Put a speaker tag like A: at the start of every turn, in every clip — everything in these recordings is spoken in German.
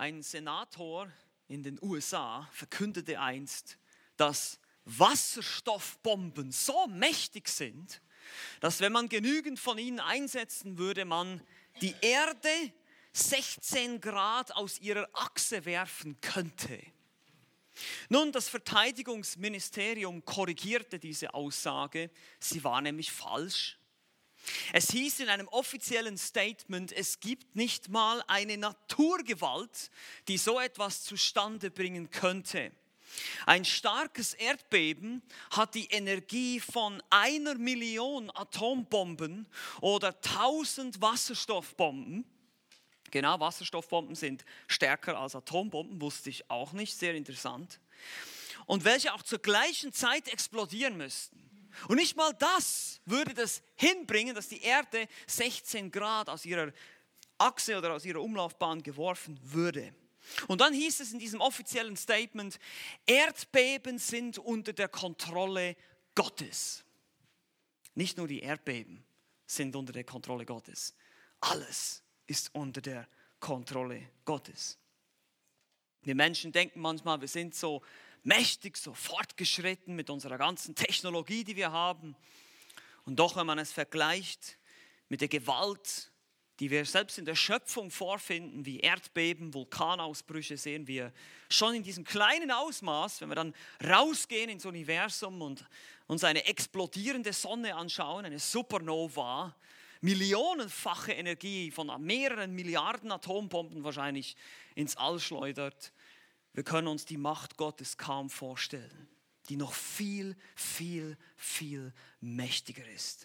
A: Ein Senator in den USA verkündete einst, dass Wasserstoffbomben so mächtig sind, dass wenn man genügend von ihnen einsetzen würde, man die Erde 16 Grad aus ihrer Achse werfen könnte. Nun, das Verteidigungsministerium korrigierte diese Aussage, sie war nämlich falsch. Es hieß in einem offiziellen Statement, es gibt nicht mal eine Naturgewalt, die so etwas zustande bringen könnte. Ein starkes Erdbeben hat die Energie von 1 Million Atombomben oder 1000 Wasserstoffbomben. Genau, Wasserstoffbomben sind stärker als Atombomben, wusste ich auch nicht, sehr interessant. Und welche auch zur gleichen Zeit explodieren müssten. Und nicht mal das würde das hinbringen, dass die Erde 16 Grad aus ihrer Achse oder aus ihrer Umlaufbahn geworfen würde. Und dann hieß es in diesem offiziellen Statement, Erdbeben sind unter der Kontrolle Gottes. Nicht nur die Erdbeben sind unter der Kontrolle Gottes. Alles ist unter der Kontrolle Gottes. Wir Menschen denken manchmal, wir sind so mächtig, so fortgeschritten mit unserer ganzen Technologie, die wir haben. Und doch, wenn man es vergleicht mit der Gewalt, die wir selbst in der Schöpfung vorfinden, wie Erdbeben, Vulkanausbrüche, sehen wir schon in diesem kleinen Ausmaß, wenn wir dann rausgehen ins Universum und uns eine explodierende Sonne anschauen, eine Supernova, millionenfache Energie von mehreren Milliarden Atombomben wahrscheinlich ins All schleudert. Wir können uns die Macht Gottes kaum vorstellen, die noch viel, viel, viel mächtiger ist.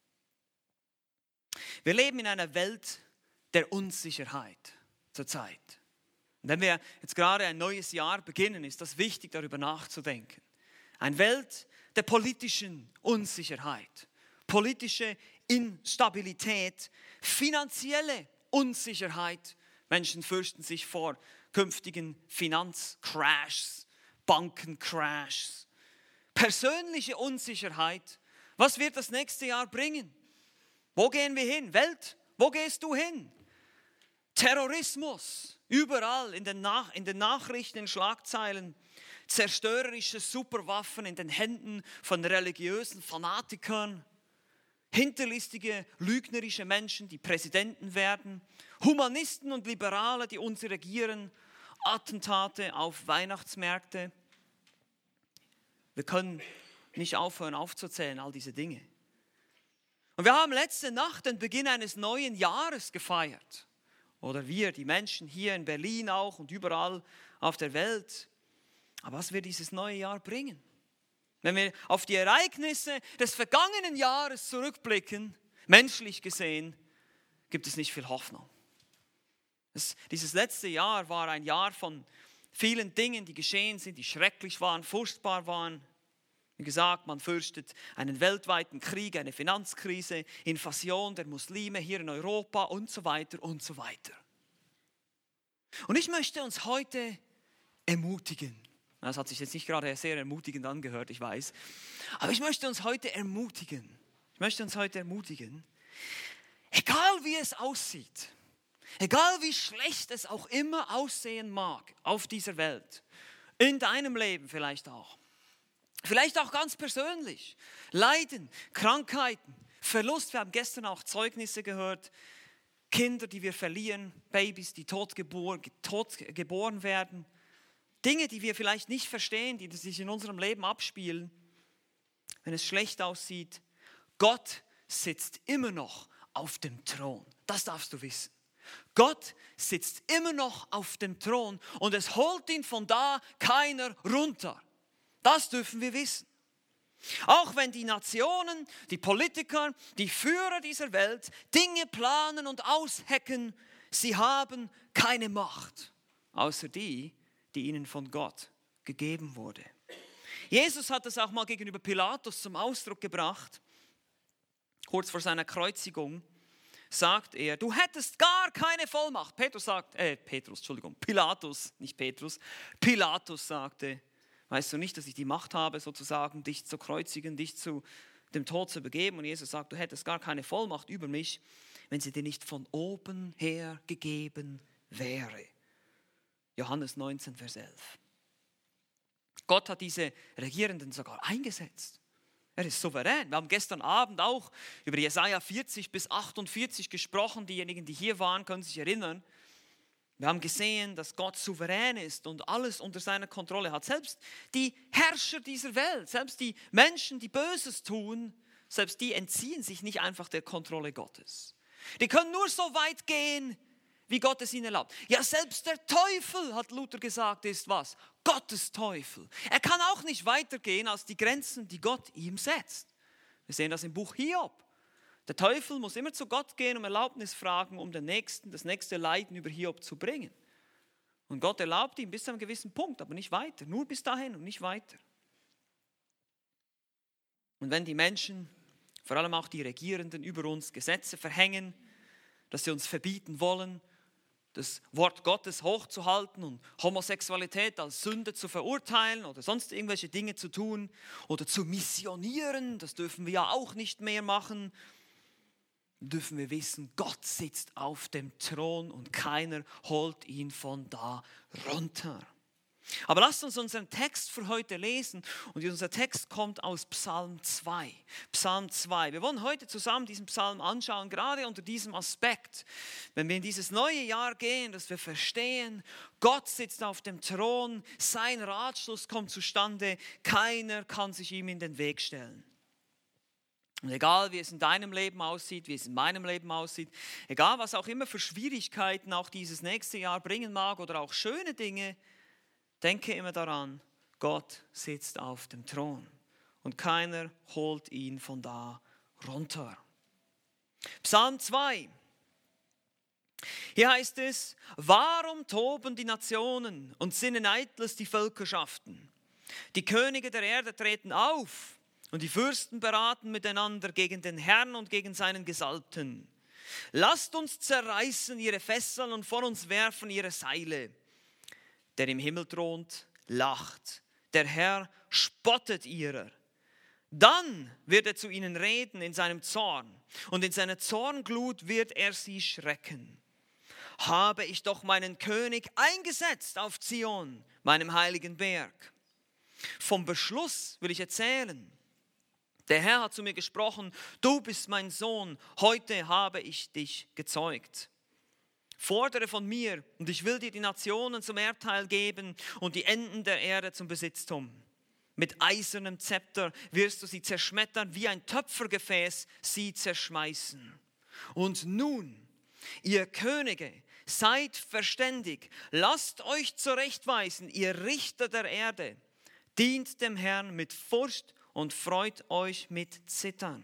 A: Wir leben in einer Welt der Unsicherheit zurzeit. Und wenn wir jetzt gerade ein neues Jahr beginnen, ist das wichtig, darüber nachzudenken. Eine Welt der politischen Unsicherheit, politische Instabilität, finanzielle Unsicherheit. Menschen fürchten sich vor künftigen Finanzcrashs, Bankencrashs. Persönliche Unsicherheit. Was wird das nächste Jahr bringen? Wo gehen wir hin? Welt, wo gehst du hin? Terrorismus, überall in den Nachrichten, in Schlagzeilen. Zerstörerische Superwaffen in den Händen von religiösen Fanatikern. Hinterlistige, lügnerische Menschen, die Präsidenten werden. Humanisten und Liberale, die uns regieren. Attentate auf Weihnachtsmärkte. Wir können nicht aufhören aufzuzählen, all diese Dinge. Und wir haben letzte Nacht den Beginn eines neuen Jahres gefeiert. Oder wir, die Menschen hier in Berlin auch und überall auf der Welt. Aber was wird dieses neue Jahr bringen? Wenn wir auf die Ereignisse des vergangenen Jahres zurückblicken, menschlich gesehen, gibt es nicht viel Hoffnung. Dieses letzte Jahr war ein Jahr von vielen Dingen, die geschehen sind, die schrecklich waren, furchtbar waren. Wie gesagt, man fürchtet einen weltweiten Krieg, eine Finanzkrise, Invasion der Muslime hier in Europa und so weiter und so weiter. Und ich möchte uns heute ermutigen. Das hat sich jetzt nicht gerade sehr ermutigend angehört, ich weiß. Aber ich möchte uns heute ermutigen. Egal wie es aussieht, egal wie schlecht es auch immer aussehen mag auf dieser Welt, in deinem Leben vielleicht auch ganz persönlich, Leiden, Krankheiten, Verlust. Wir haben gestern auch Zeugnisse gehört, Kinder, die wir verlieren, Babys, die tot geboren werden. Dinge, die wir vielleicht nicht verstehen, die sich in unserem Leben abspielen. Wenn es schlecht aussieht, Gott sitzt immer noch auf dem Thron. Das darfst du wissen. Gott sitzt immer noch auf dem Thron und es holt ihn von da keiner runter. Das dürfen wir wissen. Auch wenn die Nationen, die Politiker, die Führer dieser Welt Dinge planen und aushecken, sie haben keine Macht, außer die ihnen von Gott gegeben wurde. Jesus hat es auch mal gegenüber Pilatus zum Ausdruck gebracht. Kurz vor seiner Kreuzigung sagt er, du hättest gar keine Vollmacht. Pilatus, nicht Petrus. Pilatus sagte, weißt du nicht, dass ich die Macht habe, sozusagen dich zu kreuzigen, dich zu dem Tod zu begeben? Und Jesus sagt, du hättest gar keine Vollmacht über mich, wenn sie dir nicht von oben her gegeben wäre. Johannes 19, Vers 11. Gott hat diese Regierenden sogar eingesetzt. Er ist souverän. Wir haben gestern Abend auch über Jesaja 40 bis 48 gesprochen. Diejenigen, die hier waren, können sich erinnern. Wir haben gesehen, dass Gott souverän ist und alles unter seiner Kontrolle hat. Selbst die Herrscher dieser Welt, selbst die Menschen, die Böses tun, selbst die entziehen sich nicht einfach der Kontrolle Gottes. Die können nur so weit gehen, wie Gott es ihnen erlaubt. Ja, selbst der Teufel, hat Luther gesagt, ist was? Gottes Teufel. Er kann auch nicht weitergehen als die Grenzen, die Gott ihm setzt. Wir sehen das im Buch Hiob. Der Teufel muss immer zu Gott gehen, um Erlaubnis fragen, um das nächste Leiden über Hiob zu bringen. Und Gott erlaubt ihm bis zu einem gewissen Punkt, aber nicht weiter. Nur bis dahin und nicht weiter. Und wenn die Menschen, vor allem auch die Regierenden über uns, Gesetze verhängen, dass sie uns verbieten wollen, das Wort Gottes hochzuhalten und Homosexualität als Sünde zu verurteilen oder sonst irgendwelche Dinge zu tun oder zu missionieren, das dürfen wir ja auch nicht mehr machen, dürfen wir wissen, Gott sitzt auf dem Thron und keiner holt ihn von da runter. Aber lasst uns unseren Text für heute lesen und unser Text kommt aus Psalm 2. Psalm 2. Wir wollen heute zusammen diesen Psalm anschauen, gerade unter diesem Aspekt. Wenn wir in dieses neue Jahr gehen, dass wir verstehen, Gott sitzt auf dem Thron, sein Ratschluss kommt zustande, keiner kann sich ihm in den Weg stellen. Und egal, wie es in deinem Leben aussieht, wie es in meinem Leben aussieht, egal, was auch immer für Schwierigkeiten auch dieses nächste Jahr bringen mag oder auch schöne Dinge, denke immer daran, Gott sitzt auf dem Thron und keiner holt ihn von da runter. Psalm 2. Hier heißt es, warum toben die Nationen und sinnen eitles die Völkerschaften? Die Könige der Erde treten auf und die Fürsten beraten miteinander gegen den Herrn und gegen seinen Gesalbten. Lasst uns zerreißen ihre Fesseln und von uns werfen ihre Seile. Der im Himmel thront, lacht. Der Herr spottet ihrer. Dann wird er zu ihnen reden in seinem Zorn. Und in seiner Zornglut wird er sie schrecken. Habe ich doch meinen König eingesetzt auf Zion, meinem heiligen Berg. Vom Beschluss will ich erzählen. Der Herr hat zu mir gesprochen, du bist mein Sohn, heute habe ich dich gezeugt. Fordere von mir und ich will dir die Nationen zum Erbteil geben und die Enden der Erde zum Besitztum. Mit eisernem Zepter wirst du sie zerschmettern, wie ein Töpfergefäß sie zerschmeißen. Und nun, ihr Könige, seid verständig, lasst euch zurechtweisen, ihr Richter der Erde. Dient dem Herrn mit Furcht und freut euch mit Zittern.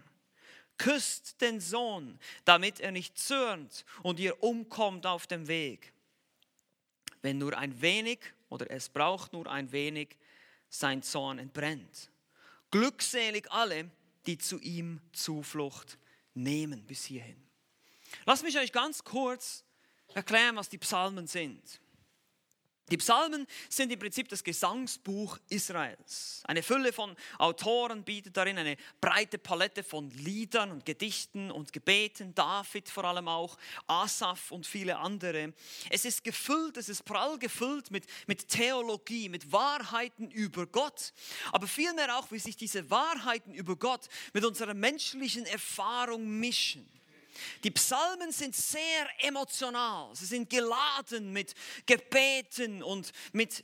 A: Küsst den Sohn, damit er nicht zürnt und ihr umkommt auf dem Weg. Wenn nur ein wenig, oder es braucht nur ein wenig, sein Zorn entbrennt. Glückselig alle, die zu ihm Zuflucht nehmen bis hierhin. Lasst mich euch ganz kurz erklären, was die Psalmen sind. Die Psalmen sind im Prinzip das Gesangsbuch Israels. Eine Fülle von Autoren bietet darin eine breite Palette von Liedern und Gedichten und Gebeten, David vor allem auch, Asaf und viele andere. Es ist prall gefüllt mit Theologie, mit Wahrheiten über Gott, aber vielmehr auch, wie sich diese Wahrheiten über Gott mit unserer menschlichen Erfahrung mischen. Die Psalmen sind sehr emotional, sie sind geladen mit Gebeten und mit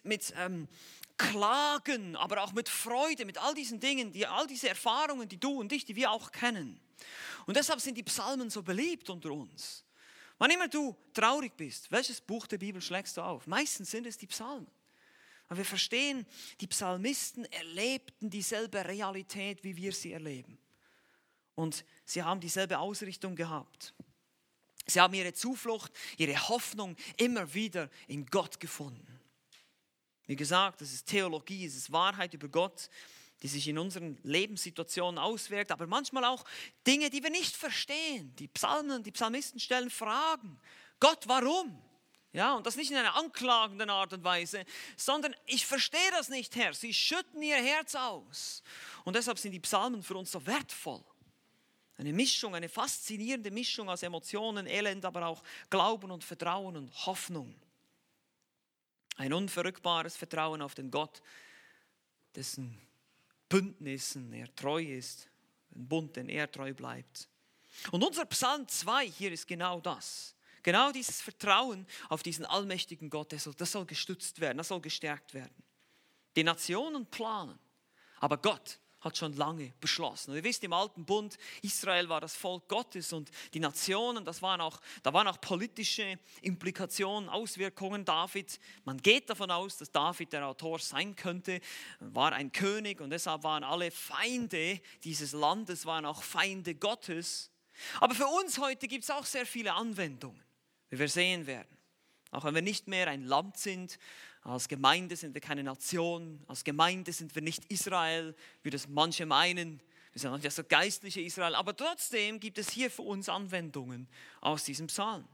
A: Klagen, aber auch mit Freude, mit all diesen Dingen, all diese Erfahrungen, die du und ich, die wir auch kennen. Und deshalb sind die Psalmen so beliebt unter uns. Wann immer du traurig bist, welches Buch der Bibel schlägst du auf? Meistens sind es die Psalmen. Und wir verstehen, die Psalmisten erlebten dieselbe Realität, wie wir sie erleben. Und sie haben dieselbe Ausrichtung gehabt. Sie haben ihre Zuflucht, ihre Hoffnung immer wieder in Gott gefunden. Wie gesagt, das ist Theologie, es ist Wahrheit über Gott, die sich in unseren Lebenssituationen auswirkt, aber manchmal auch Dinge, die wir nicht verstehen. Die Psalmisten stellen Fragen. Gott, warum? Ja, und das nicht in einer anklagenden Art und Weise, sondern ich verstehe das nicht, Herr. Sie schütten ihr Herz aus. Und deshalb sind die Psalmen für uns so wertvoll. Eine Mischung, eine faszinierende Mischung aus Emotionen, Elend, aber auch Glauben und Vertrauen und Hoffnung. Ein unverrückbares Vertrauen auf den Gott, dessen Bündnissen er treu ist, den Bund, den er treu bleibt. Und unser Psalm 2 hier ist genau das. Genau dieses Vertrauen auf diesen allmächtigen Gott, das soll gestützt werden, das soll gestärkt werden. Die Nationen planen, aber Gott hat schon lange beschlossen. Und ihr wisst, im Alten Bund, Israel war das Volk Gottes und die Nationen, da waren auch politische Implikationen, Auswirkungen. David, man geht davon aus, dass David der Autor sein könnte, war ein König und deshalb waren alle Feinde dieses Landes, waren auch Feinde Gottes. Aber für uns heute gibt es auch sehr viele Anwendungen, wie wir sehen werden. Auch wenn wir nicht mehr ein Land sind, als Gemeinde sind wir keine Nation, als Gemeinde sind wir nicht Israel, wie das manche meinen. Wir sind nicht das geistliche Israel, aber trotzdem gibt es hier für uns Anwendungen aus diesem Psalm.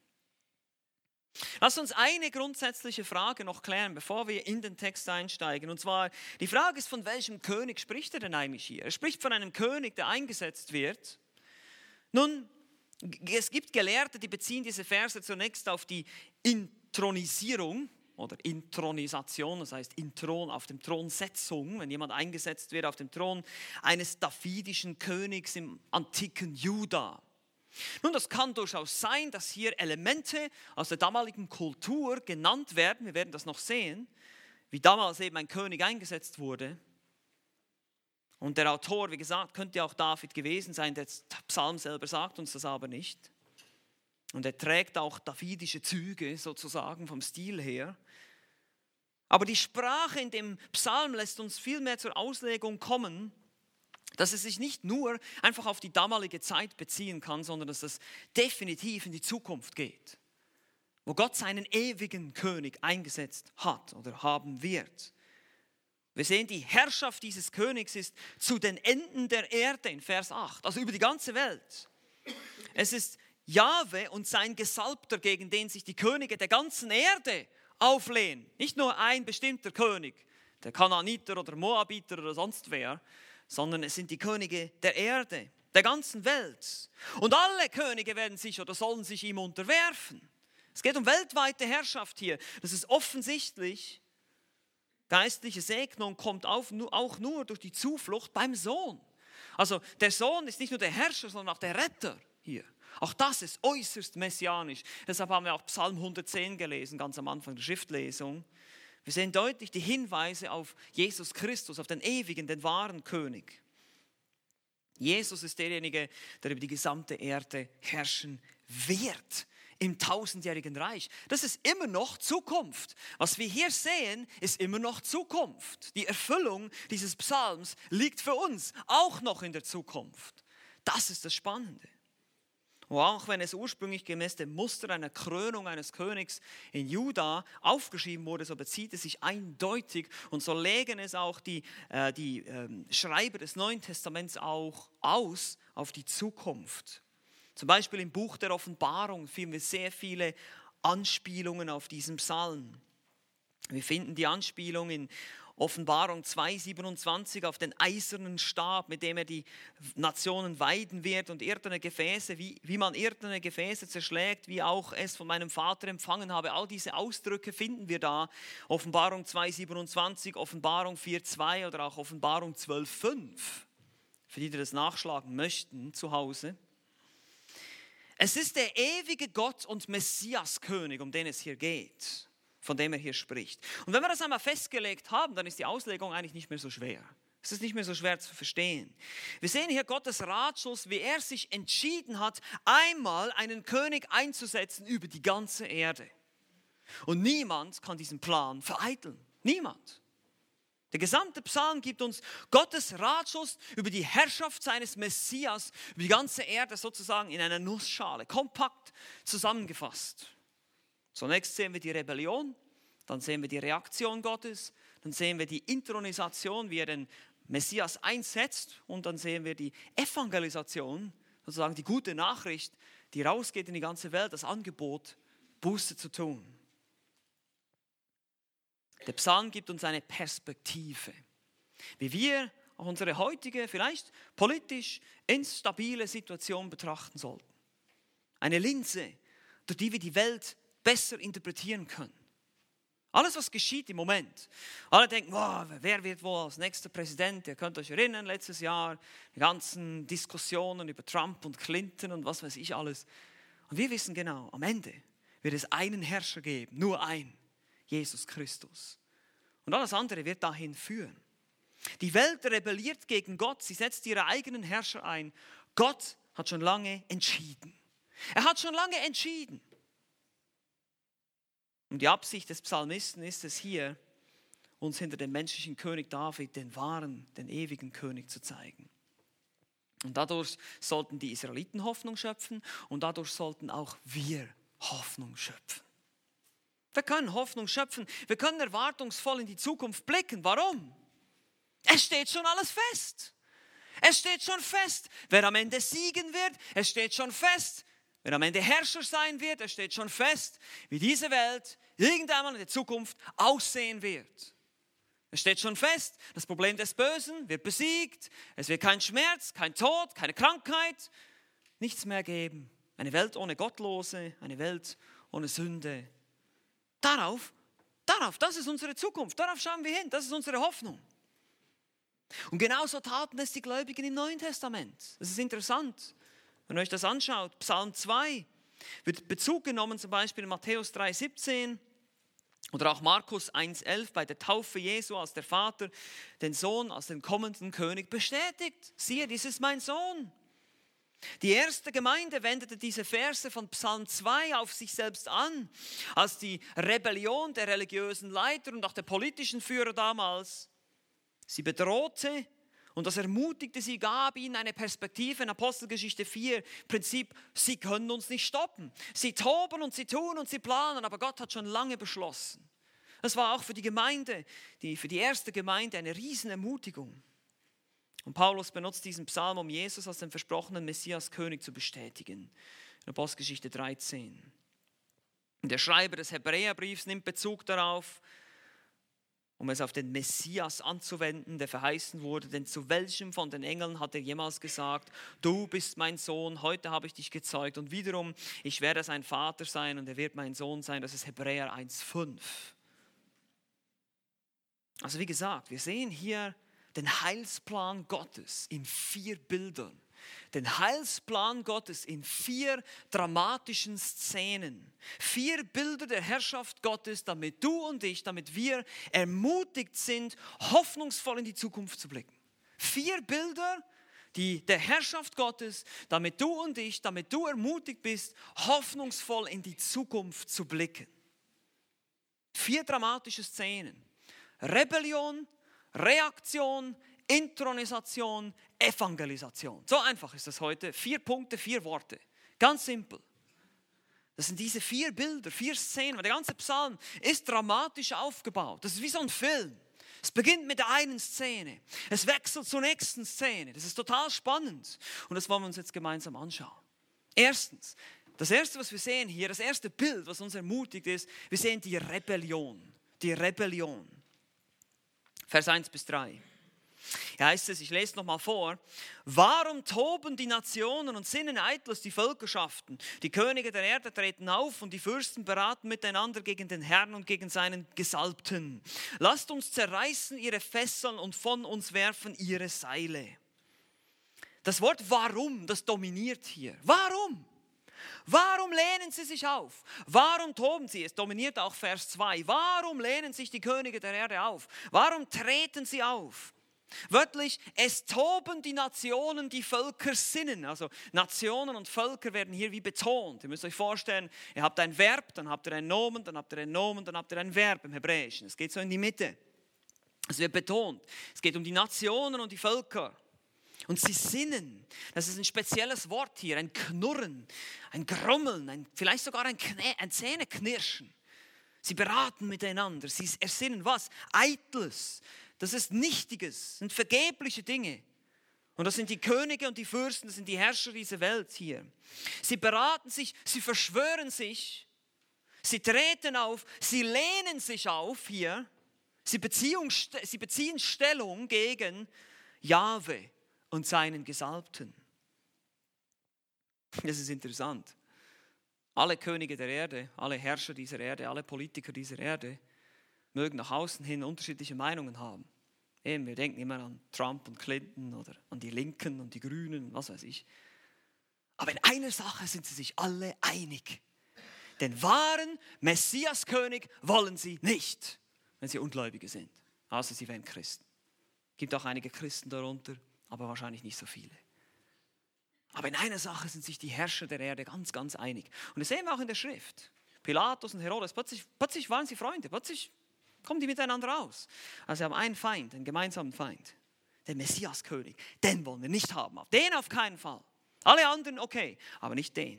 A: Lass uns eine grundsätzliche Frage noch klären, bevor wir in den Text einsteigen. Und zwar, die Frage ist, von welchem König spricht er denn eigentlich hier? Er spricht von einem König, der eingesetzt wird. Nun, es gibt Gelehrte, die beziehen diese Verse zunächst auf die Intronisierung oder Intronisation, das heißt auf dem Thronsetzung, wenn jemand eingesetzt wird auf dem Thron eines davidischen Königs im antiken Juda. Nun, das kann durchaus sein, dass hier Elemente aus der damaligen Kultur genannt werden, wir werden das noch sehen, wie damals eben ein König eingesetzt wurde. Und der Autor, wie gesagt, könnte auch David gewesen sein, der Psalm selber sagt uns das aber nicht. Und er trägt auch davidische Züge sozusagen vom Stil her. Aber die Sprache in dem Psalm lässt uns vielmehr zur Auslegung kommen, dass es sich nicht nur einfach auf die damalige Zeit beziehen kann, sondern dass es definitiv in die Zukunft geht, wo Gott seinen ewigen König eingesetzt hat oder haben wird. Wir sehen, die Herrschaft dieses Königs ist zu den Enden der Erde in Vers 8, also über die ganze Welt. Es ist Jahwe und sein Gesalbter, gegen den sich die Könige der ganzen Erde auflehnen. Nicht nur ein bestimmter König, der Kanaaniter oder Moabiter oder sonst wer, sondern es sind die Könige der Erde, der ganzen Welt. Und alle Könige werden sich oder sollen sich ihm unterwerfen. Es geht um weltweite Herrschaft hier. Das ist offensichtlich. Geistliche Segnung kommt auch nur durch die Zuflucht beim Sohn. Also der Sohn ist nicht nur der Herrscher, sondern auch der Retter hier. Auch das ist äußerst messianisch. Deshalb haben wir auch Psalm 110 gelesen, ganz am Anfang der Schriftlesung. Wir sehen deutlich die Hinweise auf Jesus Christus, auf den ewigen, den wahren König. Jesus ist derjenige, der über die gesamte Erde herrschen wird im tausendjährigen Reich. Das ist immer noch Zukunft. Was wir hier sehen, ist immer noch Zukunft. Die Erfüllung dieses Psalms liegt für uns auch noch in der Zukunft. Das ist das Spannende. Und auch wenn es ursprünglich gemäß dem Muster einer Krönung eines Königs in Juda aufgeschrieben wurde, so bezieht es sich eindeutig und so legen es auch die Schreiber des Neuen Testaments auch aus auf die Zukunft. Zum Beispiel im Buch der Offenbarung finden wir sehr viele Anspielungen auf diesen Psalm. Wir finden die Anspielung in Offenbarung 2,27 auf den eisernen Stab, mit dem er die Nationen weiden wird und irdene Gefäße, wie man irdene Gefäße zerschlägt, wie auch es von meinem Vater empfangen habe. All diese Ausdrücke finden wir da. Offenbarung 2,27, Offenbarung 4,2 oder auch Offenbarung 12,5. Für die das nachschlagen möchten zu Hause. Es ist der ewige Gott und Messias-König, um den es hier geht, von dem er hier spricht. Und wenn wir das einmal festgelegt haben, dann ist die Auslegung eigentlich nicht mehr so schwer. Es ist nicht mehr so schwer zu verstehen. Wir sehen hier Gottes Ratschluss, wie er sich entschieden hat, einmal einen König einzusetzen über die ganze Erde. Und niemand kann diesen Plan vereiteln. Niemand. Der gesamte Psalm gibt uns Gottes Ratschluss über die Herrschaft seines Messias, über die ganze Erde sozusagen in einer Nussschale, kompakt zusammengefasst. Zunächst sehen wir die Rebellion, dann sehen wir die Reaktion Gottes, dann sehen wir die Intronisation, wie er den Messias einsetzt, und dann sehen wir die Evangelisation, sozusagen die gute Nachricht, die rausgeht in die ganze Welt, das Angebot, Buße zu tun. Der Psalm gibt uns eine Perspektive, wie wir auch unsere heutige, vielleicht politisch instabile Situation betrachten sollten. Eine Linse, durch die wir die Welt besser interpretieren können. Alles, was geschieht im Moment. Alle denken, wow, wer wird wohl als nächster Präsident? Ihr könnt euch erinnern, letztes Jahr, die ganzen Diskussionen über Trump und Clinton und was weiß ich alles. Und wir wissen genau, am Ende wird es einen Herrscher geben, nur einen, Jesus Christus. Und alles andere wird dahin führen. Die Welt rebelliert gegen Gott, sie setzt ihre eigenen Herrscher ein. Gott hat schon lange entschieden. Er hat schon lange entschieden. Und die Absicht des Psalmisten ist es hier, uns hinter dem menschlichen König David, den wahren, den ewigen König zu zeigen. Und dadurch sollten die Israeliten Hoffnung schöpfen und dadurch sollten auch wir Hoffnung schöpfen. Wir können Hoffnung schöpfen, wir können erwartungsvoll in die Zukunft blicken. Warum? Es steht schon alles fest. Es steht schon fest, wer am Ende siegen wird. Es steht schon fest, wer am Ende Herrscher sein wird. Es steht schon fest, wie diese Welt irgendwann in der Zukunft aussehen wird. Es steht schon fest, das Problem des Bösen wird besiegt. Es wird kein Schmerz, kein Tod, keine Krankheit, nichts mehr geben. Eine Welt ohne Gottlose, eine Welt ohne Sünde. Darauf, das ist unsere Zukunft. Darauf schauen wir hin, das ist unsere Hoffnung. Und genauso taten es die Gläubigen im Neuen Testament. Das ist interessant, wenn ihr euch das anschaut. Psalm 2 wird Bezug genommen, zum Beispiel in Matthäus 3,17 oder auch Markus 1,11 bei der Taufe Jesu, als der Vater den Sohn als den kommenden König bestätigt. Siehe, dies ist mein Sohn. Die erste Gemeinde wendete diese Verse von Psalm 2 auf sich selbst an, als die Rebellion der religiösen Leiter und auch der politischen Führer damals sie bedrohte und das ermutigte sie, gab ihnen eine Perspektive in Apostelgeschichte 4. Prinzip, sie können uns nicht stoppen. Sie toben und sie tun und sie planen, aber Gott hat schon lange beschlossen. Das war auch für die Gemeinde, für die erste Gemeinde eine Riesenermutigung. Und Paulus benutzt diesen Psalm, um Jesus als den versprochenen Messias König zu bestätigen. In Apostelgeschichte 13. Und der Schreiber des Hebräerbriefs nimmt Bezug darauf, um es auf den Messias anzuwenden, der verheißen wurde. Denn zu welchem von den Engeln hat er jemals gesagt, du bist mein Sohn, heute habe ich dich gezeugt. Und wiederum, ich werde sein Vater sein und er wird mein Sohn sein. Das ist Hebräer 1,5. Also wie gesagt, wir sehen hier den Heilsplan Gottes in 4 Bildern. Den Heilsplan Gottes in 4 dramatischen Szenen. 4 Bilder der Herrschaft Gottes, damit du und ich, damit wir ermutigt sind, hoffnungsvoll in die Zukunft zu blicken. 4 Bilder der Herrschaft Gottes, damit du und ich, damit du ermutigt bist, hoffnungsvoll in die Zukunft zu blicken. 4 dramatische Szenen. Rebellion, Reaktion, Intronisation, Evangelisation. So einfach ist das heute. 4 Punkte, 4 Worte. Ganz simpel. Das sind diese 4 Bilder, 4 Szenen. Der ganze Psalm ist dramatisch aufgebaut. Das ist wie so ein Film. Es beginnt mit der einen Szene. Es wechselt zur nächsten Szene. Das ist total spannend. Und das wollen wir uns jetzt gemeinsam anschauen. Erstens, das erste, was wir sehen hier, das erste Bild, was uns ermutigt ist, wir sehen die Rebellion. Die Rebellion. Vers 1-3. Hier heißt es, ich lese nochmal vor. Warum toben die Nationen und sinnen eitlos die Völkerschaften? Die Könige der Erde treten auf und die Fürsten beraten miteinander gegen den Herrn und gegen seinen Gesalbten. Lasst uns zerreißen ihre Fesseln und von uns werfen ihre Seile. Das Wort warum, das dominiert hier. Warum? Warum lehnen sie sich auf? Warum toben sie? Es dominiert auch Vers 2. Warum lehnen sich die Könige der Erde auf? Warum treten sie auf? Wörtlich, es toben die Nationen, die Völker sinnen. Also Nationen und Völker werden hier wie betont. Ihr müsst euch vorstellen, ihr habt ein Verb, dann habt ihr ein Nomen, dann habt ihr ein Nomen, dann habt ihr ein Verb im Hebräischen. Es geht so in die Mitte. Es wird betont. Es geht um die Nationen und die Völker. Und sie sinnen. Das ist ein spezielles Wort hier, ein Knurren, ein Grummeln, vielleicht sogar ein Zähneknirschen. Sie beraten miteinander, sie ersinnen was? Eitles. Das ist Nichtiges, das sind vergebliche Dinge. Und das sind die Könige und die Fürsten, das sind die Herrscher dieser Welt hier. Sie beraten sich, sie verschwören sich, sie treten auf, sie lehnen sich auf hier. Sie beziehen Stellung gegen Jahwe und seinen Gesalbten. Das ist interessant. Alle Könige der Erde, alle Herrscher dieser Erde, alle Politiker dieser Erde mögen nach außen hin unterschiedliche Meinungen haben. Eben, wir denken immer an Trump und Clinton oder an die Linken und die Grünen und was weiß ich. Aber in einer Sache sind sie sich alle einig. Den wahren Messiaskönig wollen sie nicht, wenn sie Ungläubige sind. Außer sie wären Christen. Es gibt auch einige Christen darunter, aber wahrscheinlich nicht so viele. Aber in einer Sache sind sich die Herrscher der Erde ganz, ganz einig. Und das sehen wir auch in der Schrift. Pilatus und Herodes, plötzlich waren sie Freunde, plötzlich kommen die miteinander aus. Also sie haben einen Feind, einen gemeinsamen Feind. Den Messiaskönig, den wollen wir nicht haben. Den auf keinen Fall. Alle anderen okay, aber nicht den.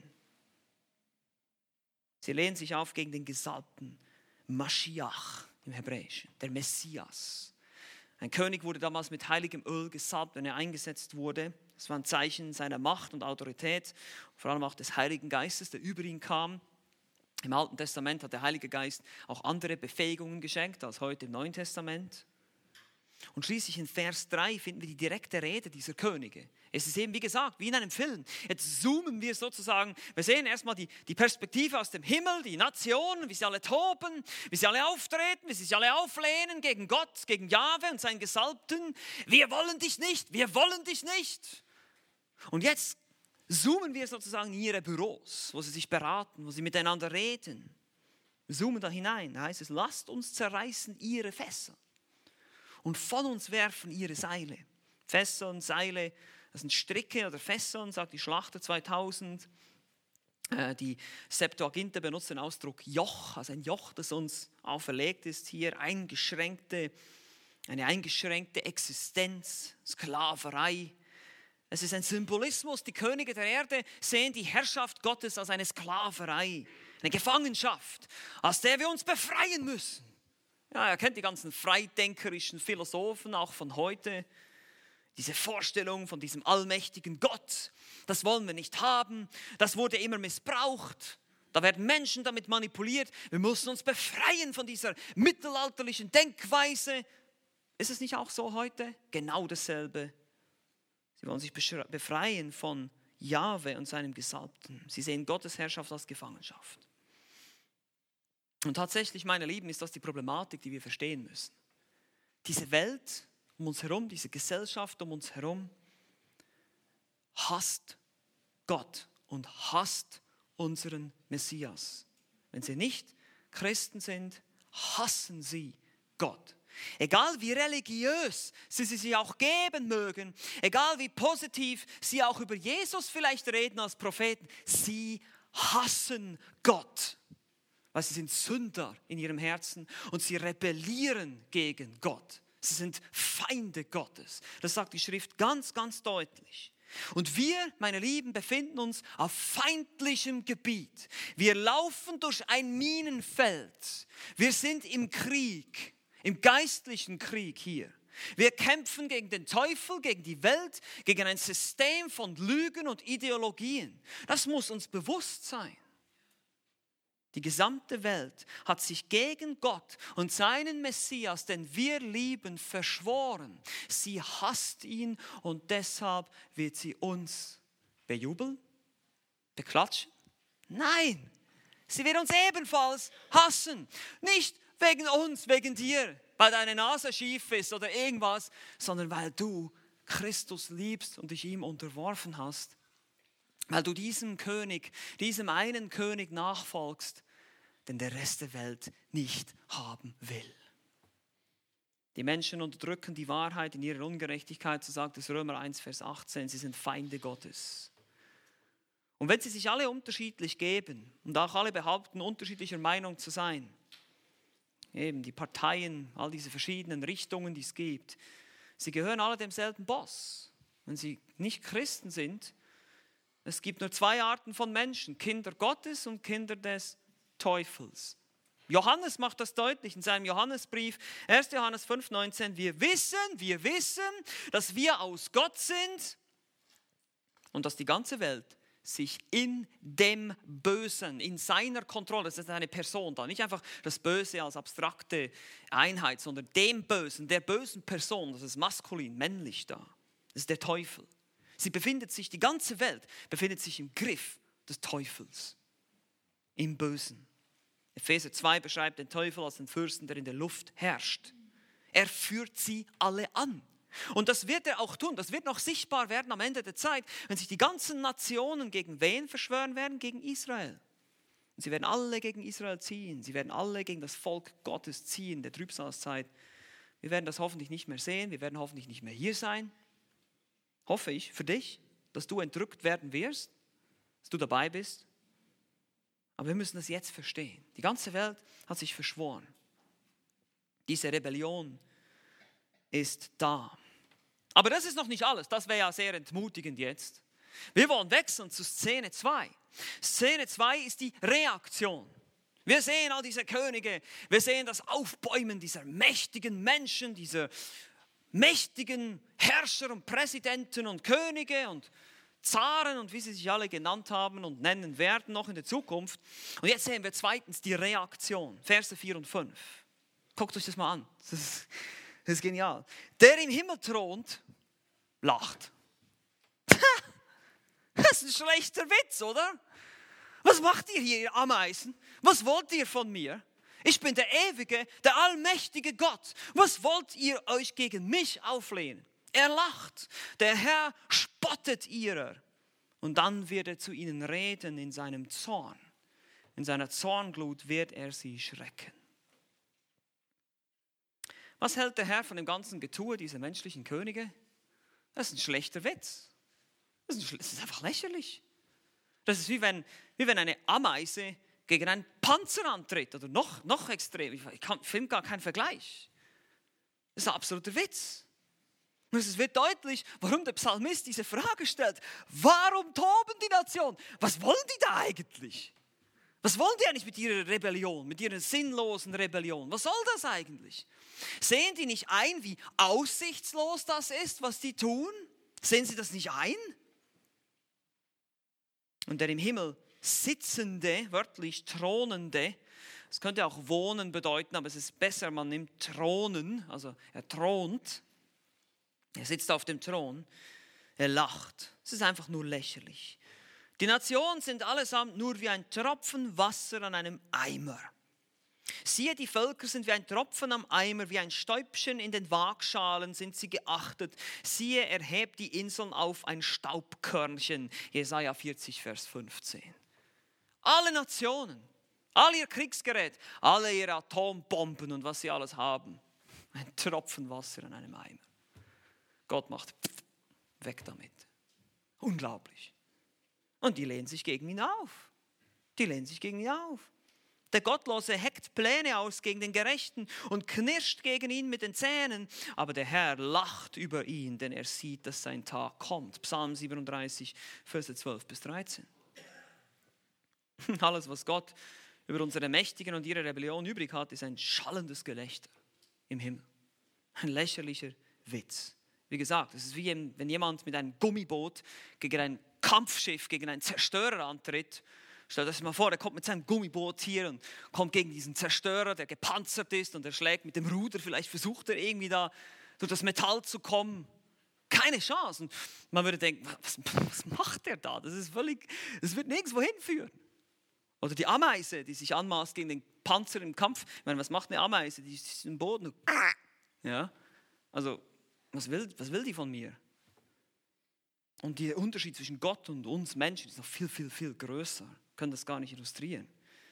A: Sie lehnen sich auf gegen den Gesalbten, Maschiach im Hebräischen, der Messias. Ein König wurde damals mit heiligem Öl gesalbt, wenn er eingesetzt wurde. Das war ein Zeichen seiner Macht und Autorität, vor allem auch des Heiligen Geistes, der über ihn kam. Im Alten Testament hat der Heilige Geist auch andere Befähigungen geschenkt als heute im Neuen Testament. Und schließlich in Vers 3 finden wir die direkte Rede dieser Könige. Es ist eben, wie gesagt, wie in einem Film. Jetzt zoomen wir sozusagen, wir sehen erstmal die Perspektive aus dem Himmel, die Nationen, wie sie alle toben, wie sie alle auftreten, wie sie sich alle auflehnen gegen Gott, gegen Jahwe und seinen Gesalbten. Wir wollen dich nicht, wir wollen dich nicht. Und jetzt zoomen wir sozusagen in ihre Büros, wo sie sich beraten, wo sie miteinander reden. Wir zoomen da hinein, da heißt es, lasst uns zerreißen ihre Fässer und von uns werfen ihre Seile. Fässer und Seile, das sind Stricke oder Fässer, sagt die Schlachter 2000. Die Septuaginta benutzt den Ausdruck Joch, also ein Joch, das uns auferlegt ist hier, eine eingeschränkte Existenz, Sklaverei. Es ist ein Symbolismus, die Könige der Erde sehen die Herrschaft Gottes als eine Sklaverei, eine Gefangenschaft, aus der wir uns befreien müssen. Ja, ihr kennt die ganzen freidenkerischen Philosophen, auch von heute. Diese Vorstellung von diesem allmächtigen Gott, das wollen wir nicht haben. Das wurde immer missbraucht. Da werden Menschen damit manipuliert. Wir müssen uns befreien von dieser mittelalterlichen Denkweise. Ist es nicht auch so heute? Genau dasselbe. Sie wollen sich befreien von Jahwe und seinem Gesalbten. Sie sehen Gottes Herrschaft als Gefangenschaft. Und tatsächlich, meine Lieben, ist das die Problematik, die wir verstehen müssen. Diese Welt um uns herum, diese Gesellschaft um uns herum, hasst Gott und hasst unseren Messias. Wenn sie nicht Christen sind, hassen sie Gott. Egal wie religiös sie sich auch geben mögen, egal wie positiv sie auch über Jesus vielleicht reden als Propheten, sie hassen Gott. Weil sie sind Sünder in ihrem Herzen und sie rebellieren gegen Gott. Sie sind Feinde Gottes. Das sagt die Schrift ganz, ganz deutlich. Und wir, meine Lieben, befinden uns auf feindlichem Gebiet. Wir laufen durch ein Minenfeld. Wir sind im Krieg, im geistlichen Krieg hier. Wir kämpfen gegen den Teufel, gegen die Welt, gegen ein System von Lügen und Ideologien. Das muss uns bewusst sein. Die gesamte Welt hat sich gegen Gott und seinen Messias, den wir lieben, verschworen. Sie hasst ihn und deshalb wird sie uns bejubeln, beklatschen? Nein, sie wird uns ebenfalls hassen. Nicht wegen uns, wegen dir, weil deine Nase schief ist oder irgendwas, sondern weil du Christus liebst und dich ihm unterworfen hast. Weil du diesem König, diesem einen König nachfolgst, den der Rest der Welt nicht haben will. Die Menschen unterdrücken die Wahrheit in ihrer Ungerechtigkeit, so sagt es Römer 1, Vers 18, sie sind Feinde Gottes. Und wenn sie sich alle unterschiedlich geben und auch alle behaupten, unterschiedlicher Meinung zu sein, eben die Parteien, all diese verschiedenen Richtungen, die es gibt, sie gehören alle demselben Boss. Wenn sie nicht Christen sind, es gibt nur zwei Arten von Menschen, Kinder Gottes und Kinder des Teufels. Johannes macht das deutlich in seinem Johannesbrief, 1. Johannes 5,19. Wir wissen, dass wir aus Gott sind und dass die ganze Welt sich in dem Bösen, in seiner Kontrolle, das ist eine Person da, nicht einfach das Böse als abstrakte Einheit, sondern dem Bösen, der bösen Person, das ist maskulin, männlich da, das ist der Teufel. Die ganze Welt befindet sich im Griff des Teufels. Im Bösen. Epheser 2 beschreibt den Teufel als den Fürsten, der in der Luft herrscht. Er führt sie alle an. Und das wird er auch tun. Das wird noch sichtbar werden am Ende der Zeit, wenn sich die ganzen Nationen gegen wen verschwören werden? Gegen Israel. Und sie werden alle gegen Israel ziehen. Sie werden alle gegen das Volk Gottes ziehen, der Trübsalzeit. Wir werden das hoffentlich nicht mehr sehen. Wir werden hoffentlich nicht mehr hier sein. Hoffe ich für dich, dass du entrückt werden wirst, dass du dabei bist. Aber wir müssen das jetzt verstehen. Die ganze Welt hat sich verschworen. Diese Rebellion ist da. Aber das ist noch nicht alles. Das wäre ja sehr entmutigend jetzt. Wir wollen wechseln zu Szene 2. Szene 2 ist die Reaktion. Wir sehen all diese Könige. Wir sehen das Aufbäumen dieser mächtigen Menschen, dieser mächtigen Herrscher und Präsidenten und Könige und Zaren und wie sie sich alle genannt haben und nennen werden noch in der Zukunft. Und jetzt sehen wir zweitens die Reaktion. Verse 4 und 5. Guckt euch das mal an. Das ist genial. Der im Himmel thront, lacht. Das ist ein schlechter Witz, oder? Was macht ihr hier, ihr Ameisen? Was wollt ihr von mir? Ich bin der ewige, der allmächtige Gott. Was wollt ihr euch gegen mich auflehnen? Er lacht. Der Herr spottet ihrer. Und dann wird er zu ihnen reden in seinem Zorn. In seiner Zornglut wird er sie schrecken. Was hält der Herr von dem ganzen Getue dieser menschlichen Könige? Das ist ein schlechter Witz. Das ist einfach lächerlich. Das ist wie wenn eine Ameise gegen einen Panzer antritt oder noch extrem. Ich finde gar keinen Vergleich. Das ist ein absoluter Witz. Und es wird deutlich, warum der Psalmist diese Frage stellt. Warum toben die Nationen? Was wollen die da eigentlich? Was wollen die eigentlich mit ihrer Rebellion, mit ihrer sinnlosen Rebellion? Was soll das eigentlich? Sehen die nicht ein, wie aussichtslos das ist, was die tun? Sehen sie das nicht ein? Und der im Himmel sitzende, wörtlich thronende, das könnte auch wohnen bedeuten, aber es ist besser, man nimmt thronen, also er thront, er sitzt auf dem Thron, er lacht. Es ist einfach nur lächerlich. Die Nationen sind allesamt nur wie ein Tropfen Wasser an einem Eimer. Siehe, die Völker sind wie ein Tropfen am Eimer, wie ein Stäubchen in den Waagschalen sind sie geachtet. Siehe, er hebt die Inseln auf ein Staubkörnchen. Jesaja 40, Vers 15. Alle Nationen, all ihr Kriegsgerät, alle ihre Atombomben und was sie alles haben. Ein Tropfen Wasser an einem Eimer. Gott macht weg damit. Unglaublich. Und die lehnen sich gegen ihn auf. Die lehnen sich gegen ihn auf. Der Gottlose heckt Pläne aus gegen den Gerechten und knirscht gegen ihn mit den Zähnen. Aber der Herr lacht über ihn, denn er sieht, dass sein Tag kommt. Psalm 37, Verse 12 bis 13. Alles, was Gott über unsere Mächtigen und ihre Rebellion übrig hat, ist ein schallendes Gelächter im Himmel. Ein lächerlicher Witz. Wie gesagt, es ist wie wenn jemand mit einem Gummiboot gegen ein Kampfschiff, gegen einen Zerstörer antritt. Stell dir das mal vor, er kommt mit seinem Gummiboot hier und kommt gegen diesen Zerstörer, der gepanzert ist und er schlägt mit dem Ruder. Vielleicht versucht er irgendwie da durch das Metall zu kommen. Keine Chance. Und man würde denken, was macht der da? Das wird nirgendwo hinführen. Oder die Ameise, die sich anmaßt gegen den Panzer im Kampf. Ich meine, was macht eine Ameise? Die ist im Boden. Ja? Also, was will die von mir? Und der Unterschied zwischen Gott und uns Menschen ist noch viel, viel, viel größer. Wir können das gar nicht illustrieren.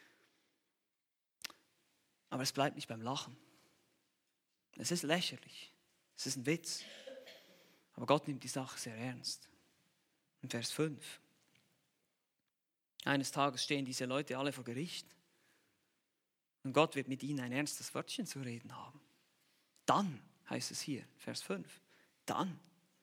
A: Aber es bleibt nicht beim Lachen. Es ist lächerlich. Es ist ein Witz. Aber Gott nimmt die Sache sehr ernst. In Vers 5. Eines Tages stehen diese Leute alle vor Gericht. Und Gott wird mit ihnen ein ernstes Wörtchen zu reden haben. Dann, heißt es hier, Vers 5. Dann.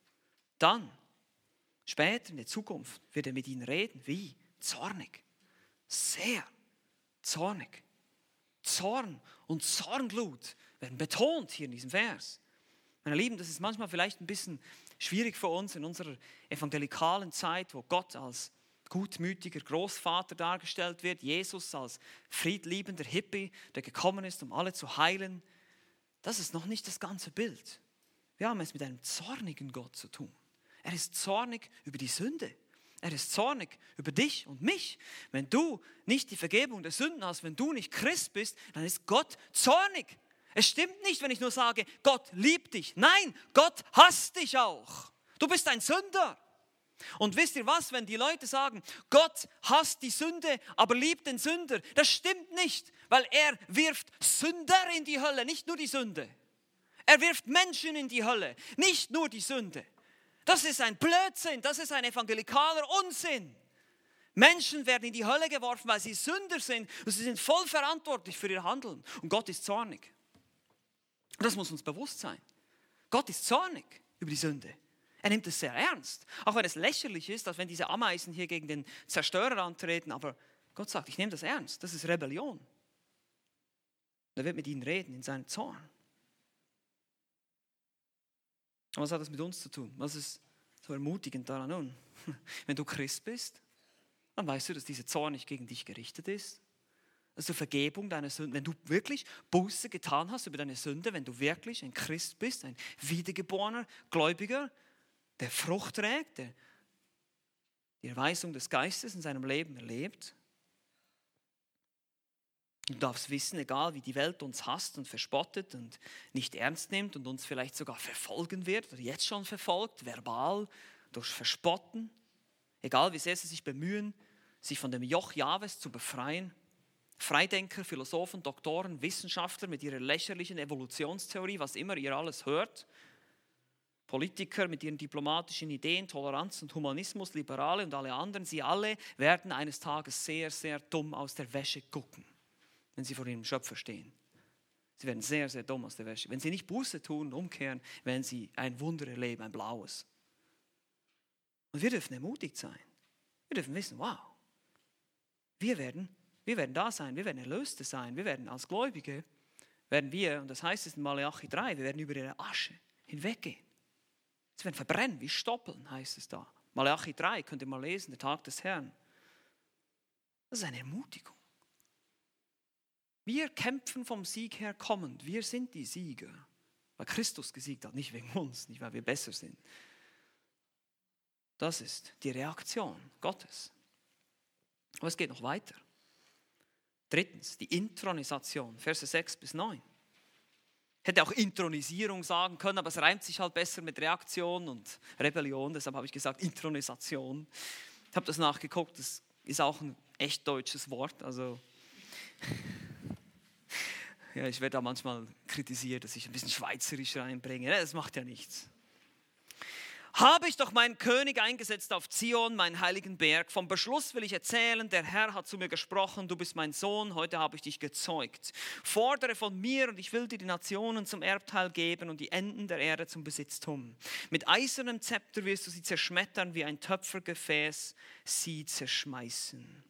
A: Später in der Zukunft wird er mit ihnen reden. Wie? Zornig. Sehr zornig. Zorn und Zornglut werden betont hier in diesem Vers. Meine Lieben, das ist manchmal vielleicht ein bisschen schwierig für uns in unserer evangelikalen Zeit, wo Gott als gutmütiger Großvater dargestellt wird, Jesus als friedliebender Hippie, der gekommen ist, um alle zu heilen. Das ist noch nicht das ganze Bild. Wir haben es mit einem zornigen Gott zu tun. Er ist zornig über die Sünde. Er ist zornig über dich und mich. Wenn du nicht die Vergebung der Sünden hast, wenn du nicht Christ bist, dann ist Gott zornig. Es stimmt nicht, wenn ich nur sage, Gott liebt dich. Nein, Gott hasst dich auch. Du bist ein Sünder. Und wisst ihr was, wenn die Leute sagen, Gott hasst die Sünde, aber liebt den Sünder, das stimmt nicht, weil er wirft Sünder in die Hölle, nicht nur die Sünde. Er wirft Menschen in die Hölle, nicht nur die Sünde. Das ist ein Blödsinn, das ist ein evangelikaler Unsinn. Menschen werden in die Hölle geworfen, weil sie Sünder sind und sie sind voll verantwortlich für ihr Handeln. Und Gott ist zornig. Und das muss uns bewusst sein. Gott ist zornig über die Sünde. Er nimmt es sehr ernst. Auch wenn es lächerlich ist, dass wenn diese Ameisen hier gegen den Zerstörer antreten, aber Gott sagt, ich nehme das ernst. Das ist Rebellion. Er wird mit ihnen reden in seinem Zorn. Aber was hat das mit uns zu tun? Was ist so ermutigend daran nun? Wenn du Christ bist, dann weißt du, dass dieser Zorn nicht gegen dich gerichtet ist. Also Vergebung deiner Sünden. Wenn du wirklich Buße getan hast über deine Sünde, wenn du wirklich ein Christ bist, ein wiedergeborener Gläubiger, der Frucht trägt, der die Erweisung des Geistes in seinem Leben erlebt. Du darfst wissen, egal wie die Welt uns hasst und verspottet und nicht ernst nimmt und uns vielleicht sogar verfolgen wird oder jetzt schon verfolgt, verbal, durch Verspotten, egal wie sehr sie sich bemühen, sich von dem Joch Jahwes zu befreien. Freidenker, Philosophen, Doktoren, Wissenschaftler mit ihrer lächerlichen Evolutionstheorie, was immer ihr alles hört, Politiker mit ihren diplomatischen Ideen, Toleranz und Humanismus, Liberale und alle anderen, sie alle werden eines Tages sehr, sehr dumm aus der Wäsche gucken, wenn sie vor ihrem Schöpfer stehen. Sie werden sehr, sehr dumm aus der Wäsche. Wenn sie nicht Buße tun und umkehren, werden sie ein Wunder erleben, ein blaues. Und wir dürfen ermutigt sein. Wir dürfen wissen, wow, wir werden da sein, wir werden Erlöste sein, wir werden als Gläubige, und das heißt es in Malachi 3, wir werden über ihre Asche hinweggehen. Sie werden verbrennen wie Stoppeln, heißt es da. Malachi 3, könnt ihr mal lesen, der Tag des Herrn. Das ist eine Ermutigung. Wir kämpfen vom Sieg her kommend. Wir sind die Sieger. Weil Christus gesiegt hat, nicht wegen uns, nicht weil wir besser sind. Das ist die Reaktion Gottes. Aber es geht noch weiter. Drittens, die Intronisation, Verse 6 bis 9. Hätte auch Intronisierung sagen können, aber es reimt sich halt besser mit Reaktion und Rebellion. Deshalb habe ich gesagt Intronisation. Ich habe das nachgeguckt, das ist auch ein echt deutsches Wort. Also ja, ich werde da manchmal kritisiert, dass ich ein bisschen schweizerisch reinbringe. Das macht ja nichts. Habe ich doch meinen König eingesetzt auf Zion, meinen heiligen Berg. Vom Beschluss will ich erzählen, der Herr hat zu mir gesprochen, du bist mein Sohn, heute habe ich dich gezeugt. Fordere von mir und ich will dir die Nationen zum Erbteil geben und die Enden der Erde zum Besitztum. Mit eisernem Zepter wirst du sie zerschmettern, wie ein Töpfergefäß sie zerschmeißen.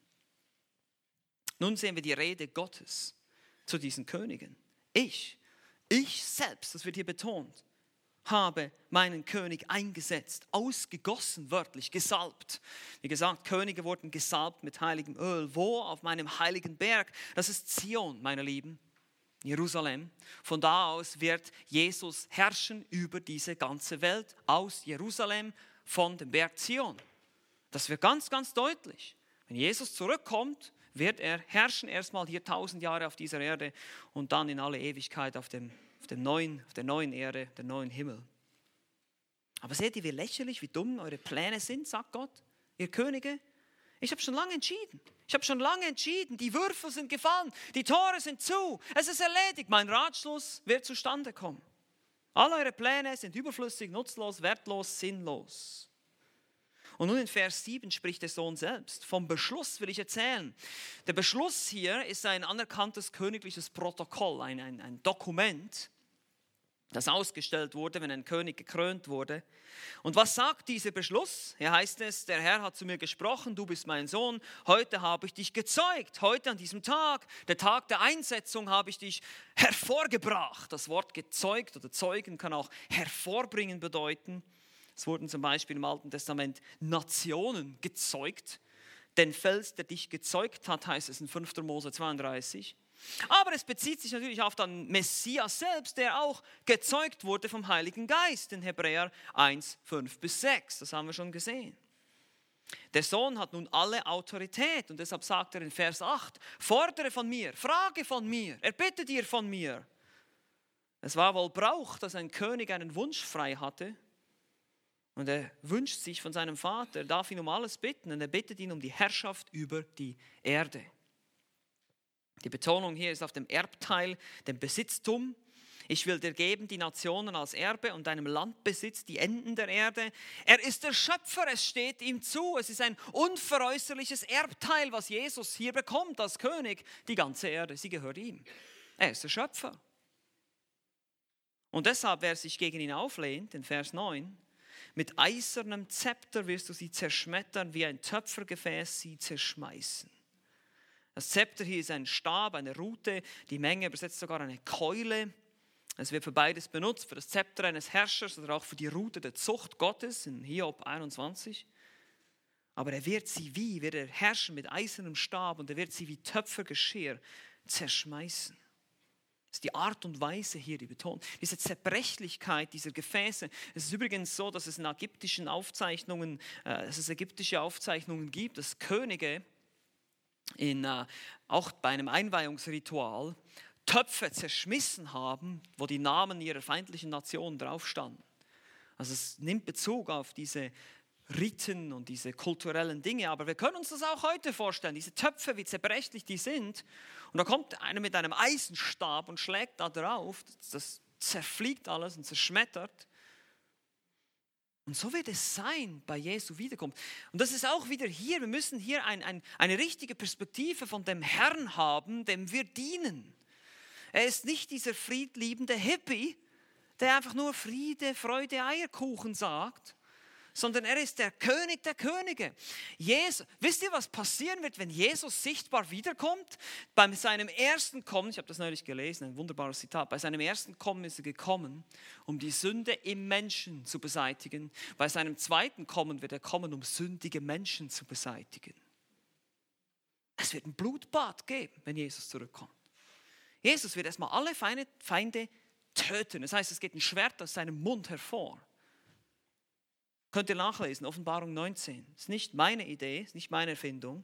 A: Nun sehen wir die Rede Gottes zu diesen Königen. Ich selbst, das wird hier betont, habe meinen König eingesetzt, ausgegossen, wörtlich, gesalbt. Wie gesagt, Könige wurden gesalbt mit heiligem Öl. Wo? Auf meinem heiligen Berg. Das ist Zion, meine Lieben, Jerusalem. Von da aus wird Jesus herrschen über diese ganze Welt, aus Jerusalem, von dem Berg Zion. Das wird ganz, ganz deutlich. Wenn Jesus zurückkommt, wird er herrschen, erstmal hier 1000 Jahre auf dieser Erde und dann in alle Ewigkeit auf der neuen Erde, der neuen Himmel. Aber seht ihr, wie lächerlich, wie dumm eure Pläne sind, sagt Gott, ihr Könige? Ich habe schon lange entschieden. Die Würfel sind gefallen, die Tore sind zu, es ist erledigt. Mein Ratschluss wird zustande kommen. All eure Pläne sind überflüssig, nutzlos, wertlos, sinnlos. Und nun in Vers 7 spricht der Sohn selbst. Vom Beschluss will ich erzählen. Der Beschluss hier ist ein anerkanntes königliches Protokoll, ein Dokument, das ausgestellt wurde, wenn ein König gekrönt wurde. Und was sagt dieser Beschluss? Hier heißt es, der Herr hat zu mir gesprochen, du bist mein Sohn, heute habe ich dich gezeugt. Heute an diesem Tag, der Tag der Einsetzung, habe ich dich hervorgebracht. Das Wort gezeugt oder zeugen kann auch hervorbringen bedeuten. Es wurden zum Beispiel im Alten Testament Nationen gezeugt. Den Fels, der dich gezeugt hat, heißt es in 5. Mose 32. Aber es bezieht sich natürlich auf den Messias selbst, der auch gezeugt wurde vom Heiligen Geist in Hebräer 1, 5 bis 6. Das haben wir schon gesehen. Der Sohn hat nun alle Autorität und deshalb sagt er in Vers 8, fordere von mir, frage von mir, erbitte dir von mir. Es war wohl Brauch, dass ein König einen Wunsch frei hatte und er wünscht sich von seinem Vater, er darf ihn um alles bitten und er bittet ihn um die Herrschaft über die Erde. Die Betonung hier ist auf dem Erbteil, dem Besitztum. Ich will dir geben die Nationen als Erbe und deinem Landbesitz die Enden der Erde. Er ist der Schöpfer, es steht ihm zu. Es ist ein unveräußerliches Erbteil, was Jesus hier bekommt als König. Die ganze Erde, sie gehört ihm. Er ist der Schöpfer. Und deshalb, wer sich gegen ihn auflehnt, in Vers 9, mit eisernem Zepter wirst du sie zerschmettern, wie ein Töpfergefäß sie zerschmeißen. Das Zepter hier ist ein Stab, eine Rute, die Menge übersetzt sogar eine Keule. Es wird für beides benutzt, für das Zepter eines Herrschers oder auch für die Rute der Zucht Gottes in Hiob 21. Aber er wird er herrschen mit eisernem Stab und er wird sie wie Töpfergeschirr zerschmeißen. Das ist die Art und Weise hier, die betont. Diese Zerbrechlichkeit dieser Gefäße. Es ist übrigens so, dass es in ägyptischen Aufzeichnungen, ägyptische Aufzeichnungen gibt, dass Könige auch bei einem Einweihungsritual Töpfe zerschmissen haben, wo die Namen ihrer feindlichen Nationen drauf standen. Also es nimmt Bezug auf diese Riten und diese kulturellen Dinge, aber wir können uns das auch heute vorstellen, diese Töpfe, wie zerbrechlich die sind. Und da kommt einer mit einem Eisenstab und schlägt da drauf, das zerfliegt alles und zerschmettert. Und so wird es sein bei Jesu Wiederkunft. Und das ist auch wieder hier, wir müssen hier eine richtige Perspektive von dem Herrn haben, dem wir dienen. Er ist nicht dieser friedliebende Hippie, der einfach nur Friede, Freude, Eierkuchen sagt, sondern er ist der König der Könige. Wisst ihr, was passieren wird, wenn Jesus sichtbar wiederkommt? Bei seinem ersten Kommen, ich habe das neulich gelesen, ein wunderbares Zitat, bei seinem ersten Kommen ist er gekommen, um die Sünde im Menschen zu beseitigen. Bei seinem zweiten Kommen wird er kommen, um sündige Menschen zu beseitigen. Es wird ein Blutbad geben, wenn Jesus zurückkommt. Jesus wird erstmal alle Feinde töten. Das heißt, es geht ein Schwert aus seinem Mund hervor. Könnt ihr nachlesen, Offenbarung 19. Das ist nicht meine Idee, ist nicht meine Erfindung.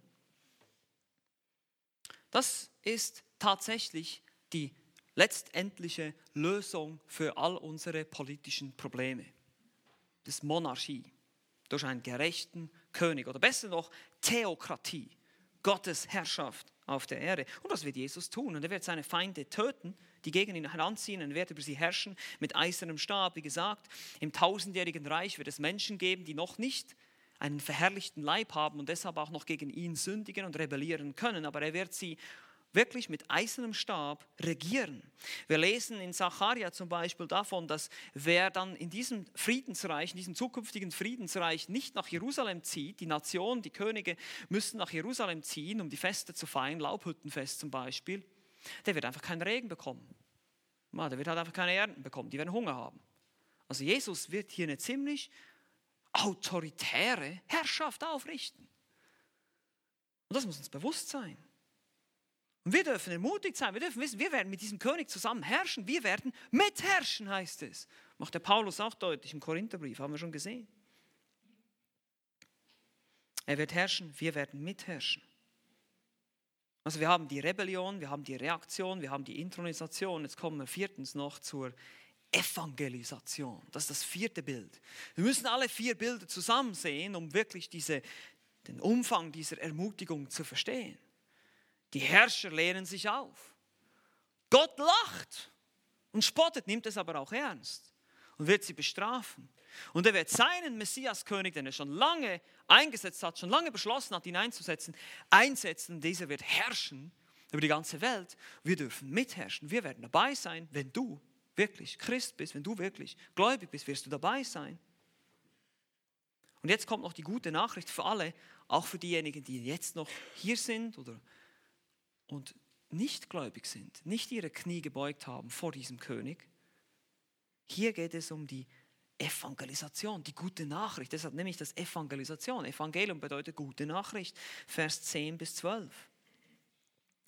A: Das ist tatsächlich die letztendliche Lösung für all unsere politischen Probleme. Das ist Monarchie durch einen gerechten König oder besser noch Theokratie, Gottes Herrschaft auf der Erde. Und das wird Jesus tun. Und er wird seine Feinde töten, die gegen ihn heranziehen, und wird über sie herrschen mit eisernem Stab. Wie gesagt, im 1000-jährigen Reich wird es Menschen geben, die noch nicht einen verherrlichten Leib haben und deshalb auch noch gegen ihn sündigen und rebellieren können. Aber er wird sie wirklich mit eisernem Stab regieren. Wir lesen in Sacharja zum Beispiel davon, dass wer dann in diesem Friedensreich, in diesem zukünftigen Friedensreich nicht nach Jerusalem zieht, die Nation, die Könige müssen nach Jerusalem ziehen, um die Feste zu feiern, Laubhüttenfest zum Beispiel, der wird einfach keinen Regen bekommen. Der wird halt einfach keine Ernten bekommen, die werden Hunger haben. Also Jesus wird hier eine ziemlich autoritäre Herrschaft aufrichten. Und das muss uns bewusst sein. Und wir dürfen ermutigt sein, wir dürfen wissen, wir werden mit diesem König zusammen herrschen, wir werden mitherrschen, heißt es. Macht der Paulus auch deutlich im Korintherbrief, haben wir schon gesehen. Er wird herrschen, wir werden mitherrschen. Also wir haben die Rebellion, wir haben die Reaktion, wir haben die Intronisation. Jetzt kommen wir viertens noch zur Evangelisation. Das ist das vierte Bild. Wir müssen alle vier Bilder zusammen sehen, um wirklich den Umfang dieser Ermutigung zu verstehen. Die Herrscher lehnen sich auf. Gott lacht und spottet, nimmt es aber auch ernst und wird sie bestrafen. Und er wird seinen Messiaskönig, den er schon lange eingesetzt hat, schon lange beschlossen hat, ihn einsetzen. Und dieser wird herrschen über die ganze Welt. Wir dürfen mitherrschen. Wir werden dabei sein, wenn du wirklich Christ bist, wenn du wirklich gläubig bist, wirst du dabei sein. Und jetzt kommt noch die gute Nachricht für alle, auch für diejenigen, die jetzt noch hier sind und nicht gläubig sind, nicht ihre Knie gebeugt haben vor diesem König. Hier geht es um die Evangelisation, die gute Nachricht. Deshalb nehme ich das Evangelisation. Evangelium bedeutet gute Nachricht. Vers 10 bis 12.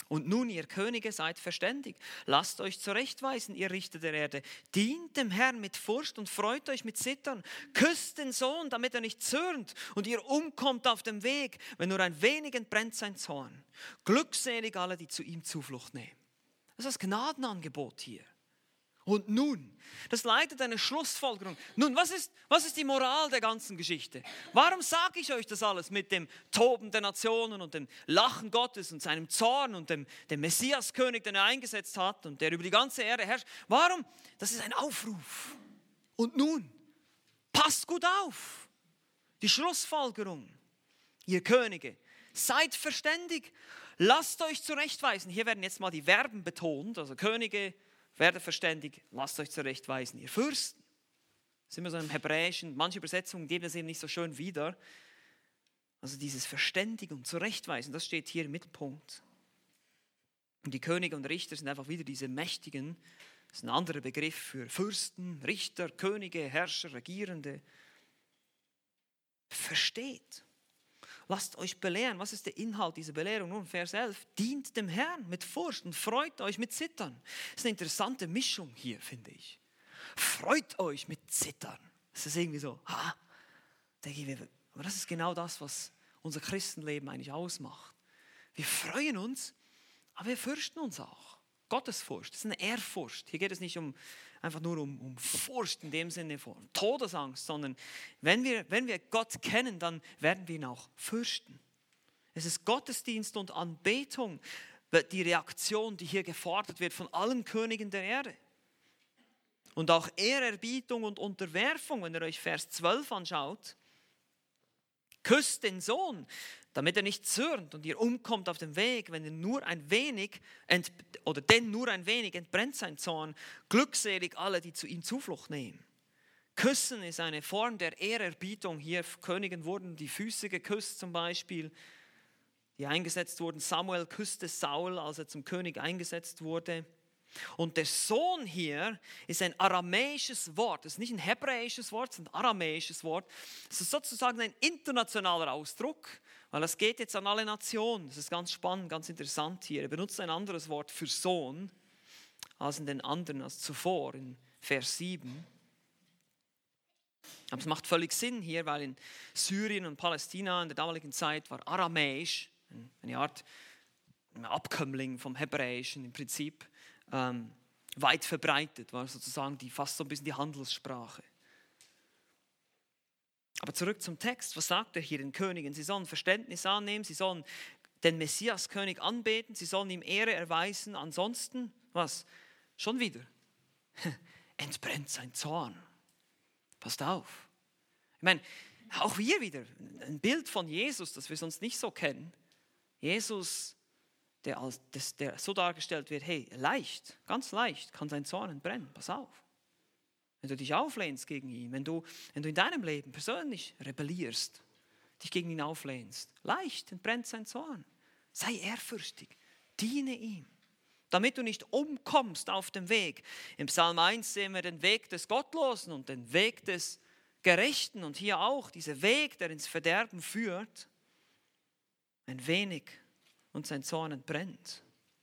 A: Und nun, ihr Könige, seid verständig. Lasst euch zurechtweisen, ihr Richter der Erde. Dient dem Herrn mit Furcht und freut euch mit Zittern. Küsst den Sohn, damit er nicht zürnt und ihr umkommt auf dem Weg, wenn nur ein wenig entbrennt sein Zorn. Glückselig alle, die zu ihm Zuflucht nehmen. Das ist das Gnadenangebot hier. Und nun, das leitet eine Schlussfolgerung. Nun, was ist die Moral der ganzen Geschichte? Warum sage ich euch das alles mit dem Toben der Nationen und dem Lachen Gottes und seinem Zorn und dem Messiaskönig, den er eingesetzt hat und der über die ganze Erde herrscht? Warum? Das ist ein Aufruf. Und nun, passt gut auf. Die Schlussfolgerung. Ihr Könige, seid verständig. Lasst euch zurechtweisen. Hier werden jetzt mal die Verben betont, also Könige, werdet verständig, lasst euch zurechtweisen, ihr Fürsten. Das ist immer so im Hebräischen, manche Übersetzungen geben das eben nicht so schön wieder. Also dieses Verständigen und Zurechtweisen, das steht hier im Mittelpunkt. Und die Könige und Richter sind einfach wieder diese Mächtigen. Das ist ein anderer Begriff für Fürsten, Richter, Könige, Herrscher, Regierende. Versteht. Lasst euch belehren. Was ist der Inhalt dieser Belehrung? Nun, Vers 11. Dient dem Herrn mit Furcht und freut euch mit Zittern. Das ist eine interessante Mischung hier, finde ich. Freut euch mit Zittern. Das ist irgendwie so, denke ich, aber das ist genau das, was unser Christenleben eigentlich ausmacht. Wir freuen uns, aber wir fürchten uns auch. Gottesfurcht, das ist eine Ehrfurcht. Hier geht es nicht einfach nur um Furcht in dem Sinne von Todesangst, sondern wenn wir Gott kennen, dann werden wir ihn auch fürchten. Es ist Gottesdienst und Anbetung, die Reaktion, die hier gefordert wird von allen Königen der Erde. Und auch Ehrerbietung und Unterwerfung, wenn ihr euch Vers 12 anschaut. Küsst den Sohn, damit er nicht zürnt und ihr umkommt auf dem Weg, wenn denn nur ein wenig entbrennt sein Zorn. Glückselig alle, die zu ihm Zuflucht nehmen. Küssen ist eine Form der Ehrerbietung. Hier Königen wurden die Füße geküsst zum Beispiel, die eingesetzt wurden. Samuel küsste Saul, als er zum König eingesetzt wurde. Und der Sohn hier ist ein aramäisches Wort. Das ist nicht ein hebräisches Wort, es ist ein aramäisches Wort. Es ist sozusagen ein internationaler Ausdruck, weil das geht jetzt an alle Nationen. Das ist ganz spannend, ganz interessant hier. Er benutzt ein anderes Wort für Sohn als in den anderen, als zuvor in Vers 7. Aber es macht völlig Sinn hier, weil in Syrien und Palästina in der damaligen Zeit war Aramäisch eine Art Abkömmling vom Hebräischen im Prinzip. Weit verbreitet, war sozusagen fast so ein bisschen die Handelssprache. Aber zurück zum Text, was sagt er hier den Königen? Sie sollen Verständnis annehmen, sie sollen den Messiaskönig anbeten, sie sollen ihm Ehre erweisen, ansonsten, was? Schon wieder, entbrennt sein Zorn. Passt auf. Ich meine, auch wir wieder, ein Bild von Jesus, das wir sonst nicht so kennen. Jesus, der so dargestellt wird, hey, leicht, ganz leicht kann sein Zorn entbrennen, pass auf. Wenn du dich auflehnst gegen ihn, wenn du in deinem Leben persönlich rebellierst, dich gegen ihn auflehnst, leicht entbrennt sein Zorn. Sei ehrfürchtig, diene ihm, damit du nicht umkommst auf dem Weg. Im Psalm 1 sehen wir den Weg des Gottlosen und den Weg des Gerechten und hier auch dieser Weg, der ins Verderben führt, ein wenig und sein Zorn entbrennt.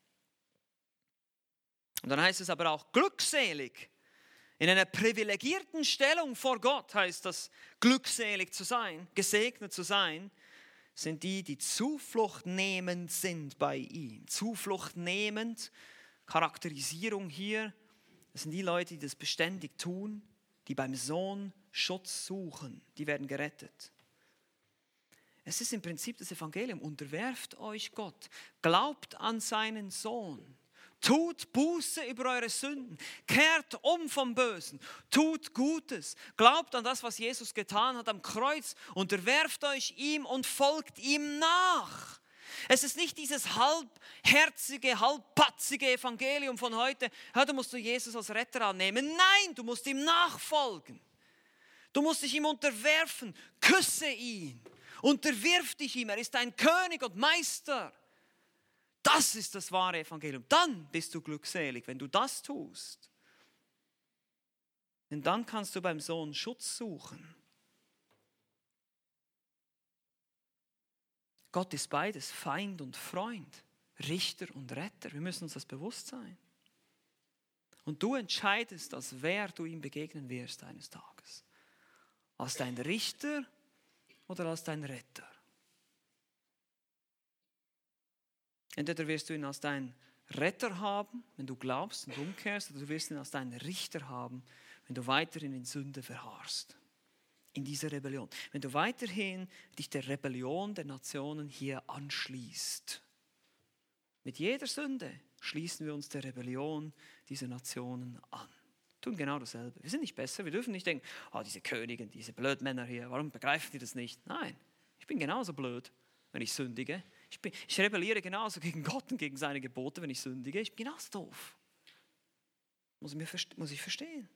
A: Und dann heißt es aber auch glückselig. In einer privilegierten Stellung vor Gott heißt das, glückselig zu sein, gesegnet zu sein, sind die Zuflucht nehmend sind bei ihm. Zuflucht nehmend, Charakterisierung hier, das sind die Leute, die das beständig tun, die beim Sohn Schutz suchen, die werden gerettet. Es ist im Prinzip das Evangelium. Unterwerft euch Gott. Glaubt an seinen Sohn. Tut Buße über eure Sünden. Kehrt um vom Bösen. Tut Gutes. Glaubt an das, was Jesus getan hat am Kreuz. Unterwerft euch ihm und folgt ihm nach. Es ist nicht dieses halbherzige, halbpatzige Evangelium von heute. Du musst Jesus als Retter annehmen. Nein, du musst ihm nachfolgen. Du musst dich ihm unterwerfen. Küsse ihn. Unterwirf dich ihm, er ist dein König und Meister. Das ist das wahre Evangelium. Dann bist du glückselig, wenn du das tust. Denn dann kannst du beim Sohn Schutz suchen. Gott ist beides, Feind und Freund. Richter und Retter. Wir müssen uns das bewusst sein. Und du entscheidest, als wer du ihm begegnen wirst eines Tages. Als dein Richter oder als dein Retter. Entweder wirst du ihn als dein Retter haben, wenn du glaubst und umkehrst, oder du wirst ihn als deinen Richter haben, wenn du weiterhin in Sünde verharrst. In dieser Rebellion. Wenn du weiterhin dich der Rebellion der Nationen hier anschließt. Mit jeder Sünde schließen wir uns der Rebellion dieser Nationen an. Tun genau dasselbe. Wir sind nicht besser, wir dürfen nicht denken, diese Könige, diese Blödmänner hier, warum begreifen die das nicht? Nein, ich bin genauso blöd, wenn ich sündige. Ich rebelliere genauso gegen Gott und gegen seine Gebote, wenn ich sündige. Ich bin genauso doof. Muss ich verstehen.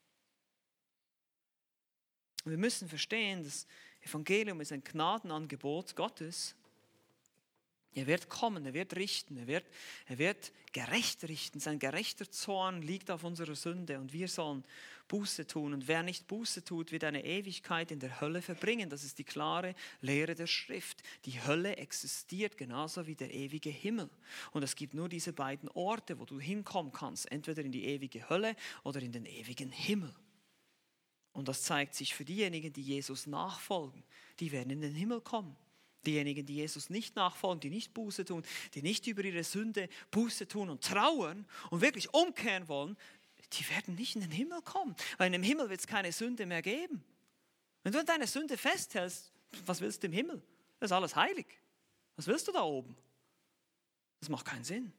A: Und wir müssen verstehen, das Evangelium ist ein Gnadenangebot Gottes. Er wird kommen, er wird richten, er wird gerecht richten. Sein gerechter Zorn liegt auf unserer Sünde und wir sollen Buße tun. Und wer nicht Buße tut, wird eine Ewigkeit in der Hölle verbringen. Das ist die klare Lehre der Schrift. Die Hölle existiert genauso wie der ewige Himmel. Und es gibt nur diese beiden Orte, wo du hinkommen kannst. Entweder in die ewige Hölle oder in den ewigen Himmel. Und das zeigt sich für diejenigen, die Jesus nachfolgen. Die werden in den Himmel kommen. Diejenigen, die Jesus nicht nachfolgen, die nicht Buße tun, die nicht über ihre Sünde Buße tun und trauern und wirklich umkehren wollen, die werden nicht in den Himmel kommen. Weil in dem Himmel wird es keine Sünde mehr geben. Wenn du an deiner Sünde festhältst, was willst du im Himmel? Das ist alles heilig. Was willst du da oben? Das macht keinen Sinn.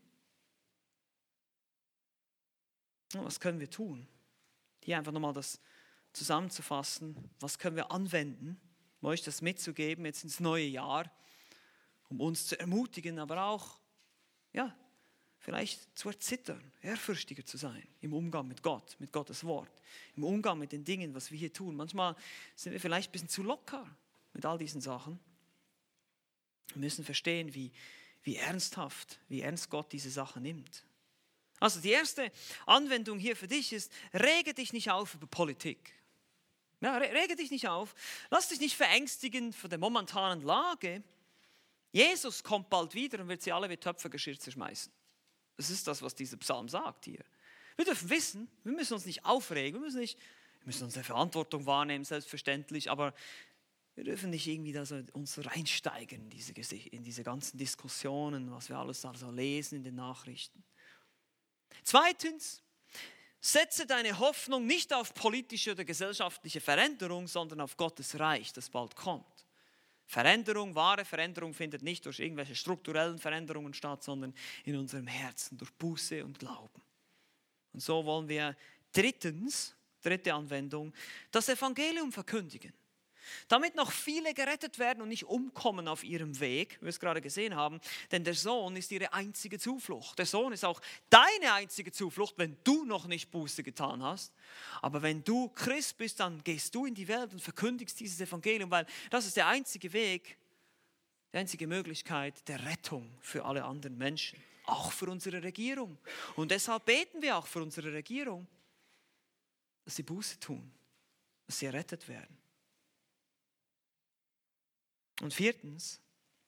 A: Und was können wir tun? Hier einfach nochmal das zusammenzufassen. Was können wir anwenden, um euch das mitzugeben jetzt ins neue Jahr, um uns zu ermutigen, aber auch, vielleicht zu erzittern, ehrfürchtiger zu sein im Umgang mit Gott, mit Gottes Wort, im Umgang mit den Dingen, was wir hier tun. Manchmal sind wir vielleicht ein bisschen zu locker mit all diesen Sachen. Wir müssen verstehen, wie ernst Gott diese Sache nimmt. Also die erste Anwendung hier für dich ist, rege dich nicht auf über Politik. Ja, rege dich nicht auf, lass dich nicht verängstigen von der momentanen Lage. Jesus kommt bald wieder und wird sie alle wie Töpfergeschirr zerschmeißen. Das ist das, was dieser Psalm sagt hier. Wir dürfen wissen, wir müssen uns nicht aufregen, wir müssen unsere Verantwortung wahrnehmen, selbstverständlich, aber wir dürfen nicht irgendwie uns reinsteigen in diese ganzen Diskussionen, was wir alles also lesen in den Nachrichten. Zweitens, setze deine Hoffnung nicht auf politische oder gesellschaftliche Veränderung, sondern auf Gottes Reich, das bald kommt. Wahre Veränderung findet nicht durch irgendwelche strukturellen Veränderungen statt, sondern in unserem Herzen, durch Buße und Glauben. Und so wollen wir dritte Anwendung, das Evangelium verkündigen. Damit noch viele gerettet werden und nicht umkommen auf ihrem Weg, wie wir es gerade gesehen haben, denn der Sohn ist ihre einzige Zuflucht. Der Sohn ist auch deine einzige Zuflucht, wenn du noch nicht Buße getan hast. Aber wenn du Christ bist, dann gehst du in die Welt und verkündigst dieses Evangelium, weil das ist der einzige Weg, die einzige Möglichkeit der Rettung für alle anderen Menschen, auch für unsere Regierung. Und deshalb beten wir auch für unsere Regierung, dass sie Buße tun, dass sie errettet werden. Und viertens,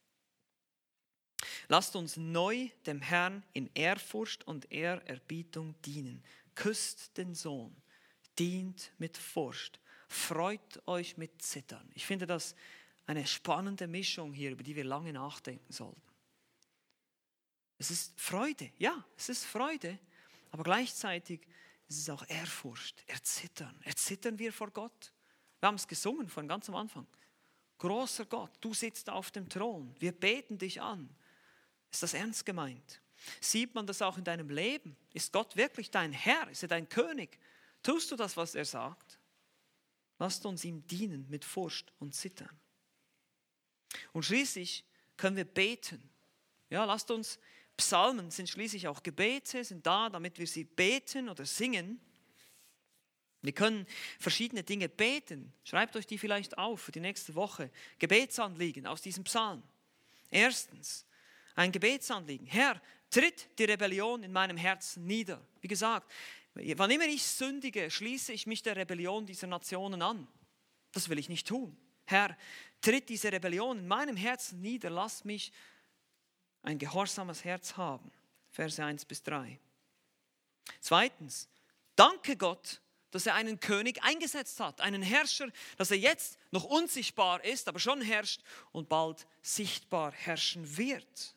A: lasst uns neu dem Herrn in Ehrfurcht und Ehrerbietung dienen. Küsst den Sohn, dient mit Furcht, freut euch mit Zittern. Ich finde das eine spannende Mischung hier, über die wir lange nachdenken sollten. Es ist Freude, aber gleichzeitig ist es auch Ehrfurcht, Erzittern. Erzittern wir vor Gott? Wir haben es gesungen von ganz am Anfang. Großer Gott, du sitzt auf dem Thron, wir beten dich an. Ist das ernst gemeint? Sieht man das auch in deinem Leben? Ist Gott wirklich dein Herr? Ist er dein König? Tust du das, was er sagt? Lasst uns ihm dienen mit Furcht und Zittern. Und schließlich können wir beten. Ja, lasst uns, Psalmen sind schließlich auch Gebete, sind da, damit wir sie beten oder singen. Wir können verschiedene Dinge beten. Schreibt euch die vielleicht auf für die nächste Woche. Gebetsanliegen aus diesem Psalm. Erstens, ein Gebetsanliegen. Herr, tritt die Rebellion in meinem Herzen nieder. Wie gesagt, wann immer ich sündige, schließe ich mich der Rebellion dieser Nationen an. Das will ich nicht tun. Herr, tritt diese Rebellion in meinem Herzen nieder. Lass mich ein gehorsames Herz haben. Verse 1-3. Zweitens, danke Gott, dass er einen König eingesetzt hat, einen Herrscher, dass er jetzt noch unsichtbar ist, aber schon herrscht und bald sichtbar herrschen wird.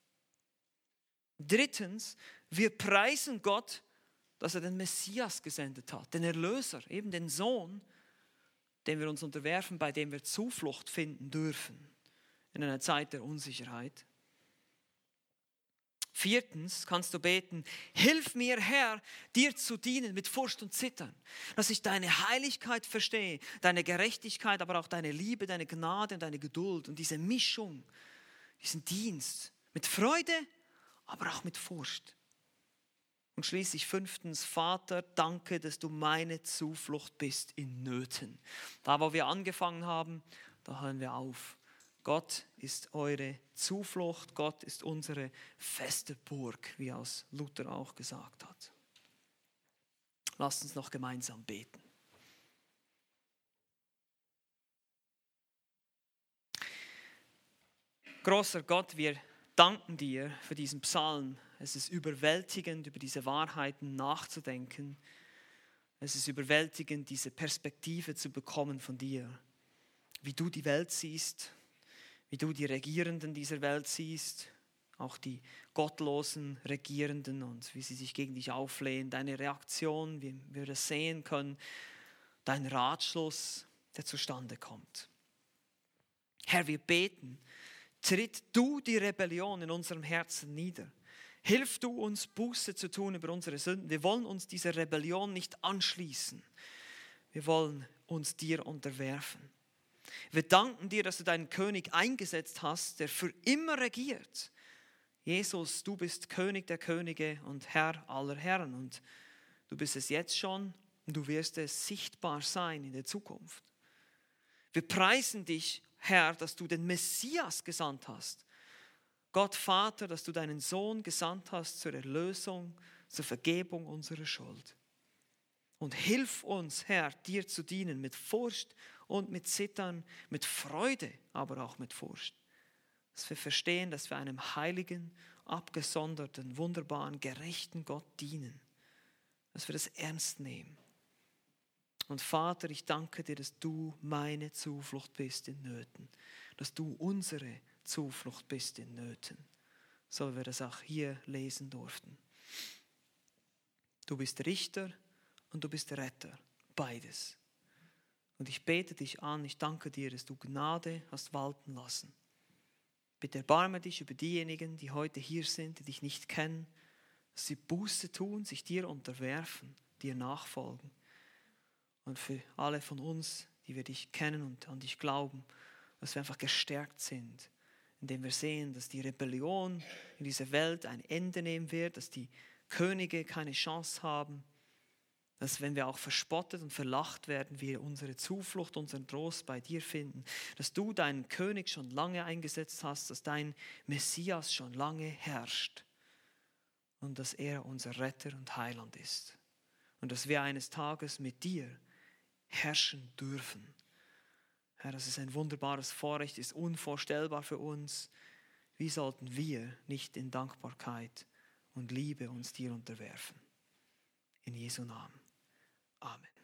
A: Drittens, wir preisen Gott, dass er den Messias gesendet hat, den Erlöser, eben den Sohn, dem wir uns unterwerfen, bei dem wir Zuflucht finden dürfen in einer Zeit der Unsicherheit. Viertens kannst du beten, hilf mir Herr, dir zu dienen mit Furcht und Zittern, dass ich deine Heiligkeit verstehe, deine Gerechtigkeit, aber auch deine Liebe, deine Gnade und deine Geduld und diese Mischung, diesen Dienst mit Freude, aber auch mit Furcht. Und schließlich fünftens, Vater, danke, dass du meine Zuflucht bist in Nöten. Da, wo wir angefangen haben, da hören wir auf. Gott ist eure Zuflucht, Gott ist unsere feste Burg, wie aus Luther auch gesagt hat. Lasst uns noch gemeinsam beten. Großer Gott, wir danken dir für diesen Psalm. Es ist überwältigend, über diese Wahrheiten nachzudenken. Es ist überwältigend, diese Perspektive zu bekommen von dir, wie du die Welt siehst, wie du die Regierenden dieser Welt siehst, auch die gottlosen Regierenden und wie sie sich gegen dich auflehnen, deine Reaktion, wie wir das sehen können, dein Ratschluss, der zustande kommt. Herr, wir beten, tritt du die Rebellion in unserem Herzen nieder. Hilf du uns, Buße zu tun über unsere Sünden. Wir wollen uns dieser Rebellion nicht anschließen. Wir wollen uns dir unterwerfen. Wir danken dir, dass du deinen König eingesetzt hast, der für immer regiert. Jesus, du bist König der Könige und Herr aller Herren. Und du bist es jetzt schon und du wirst es sichtbar sein in der Zukunft. Wir preisen dich, Herr, dass du den Messias gesandt hast. Gott Vater, dass du deinen Sohn gesandt hast zur Erlösung, zur Vergebung unserer Schuld. Und hilf uns, Herr, dir zu dienen mit Furcht und mit Zittern, mit Freude, aber auch mit Furcht. Dass wir verstehen, dass wir einem heiligen, abgesonderten, wunderbaren, gerechten Gott dienen. Dass wir das ernst nehmen. Und Vater, ich danke dir, dass du meine Zuflucht bist in Nöten. Dass du unsere Zuflucht bist in Nöten. So wie wir das auch hier lesen durften. Du bist Richter und du bist Retter. Beides. Und ich bete dich an, ich danke dir, dass du Gnade hast walten lassen. Bitte erbarme dich über diejenigen, die heute hier sind, die dich nicht kennen, dass sie Buße tun, sich dir unterwerfen, dir nachfolgen. Und für alle von uns, die wir dich kennen und an dich glauben, dass wir einfach gestärkt sind, indem wir sehen, dass die Rebellion in dieser Welt ein Ende nehmen wird, dass die Könige keine Chance haben, dass wenn wir auch verspottet und verlacht werden, wir unsere Zuflucht, unseren Trost bei dir finden, dass du deinen König schon lange eingesetzt hast, dass dein Messias schon lange herrscht und dass er unser Retter und Heiland ist und dass wir eines Tages mit dir herrschen dürfen. Herr, das ist ein wunderbares Vorrecht, ist unvorstellbar für uns. Wie sollten wir nicht in Dankbarkeit und Liebe uns dir unterwerfen? In Jesu Namen. Amen.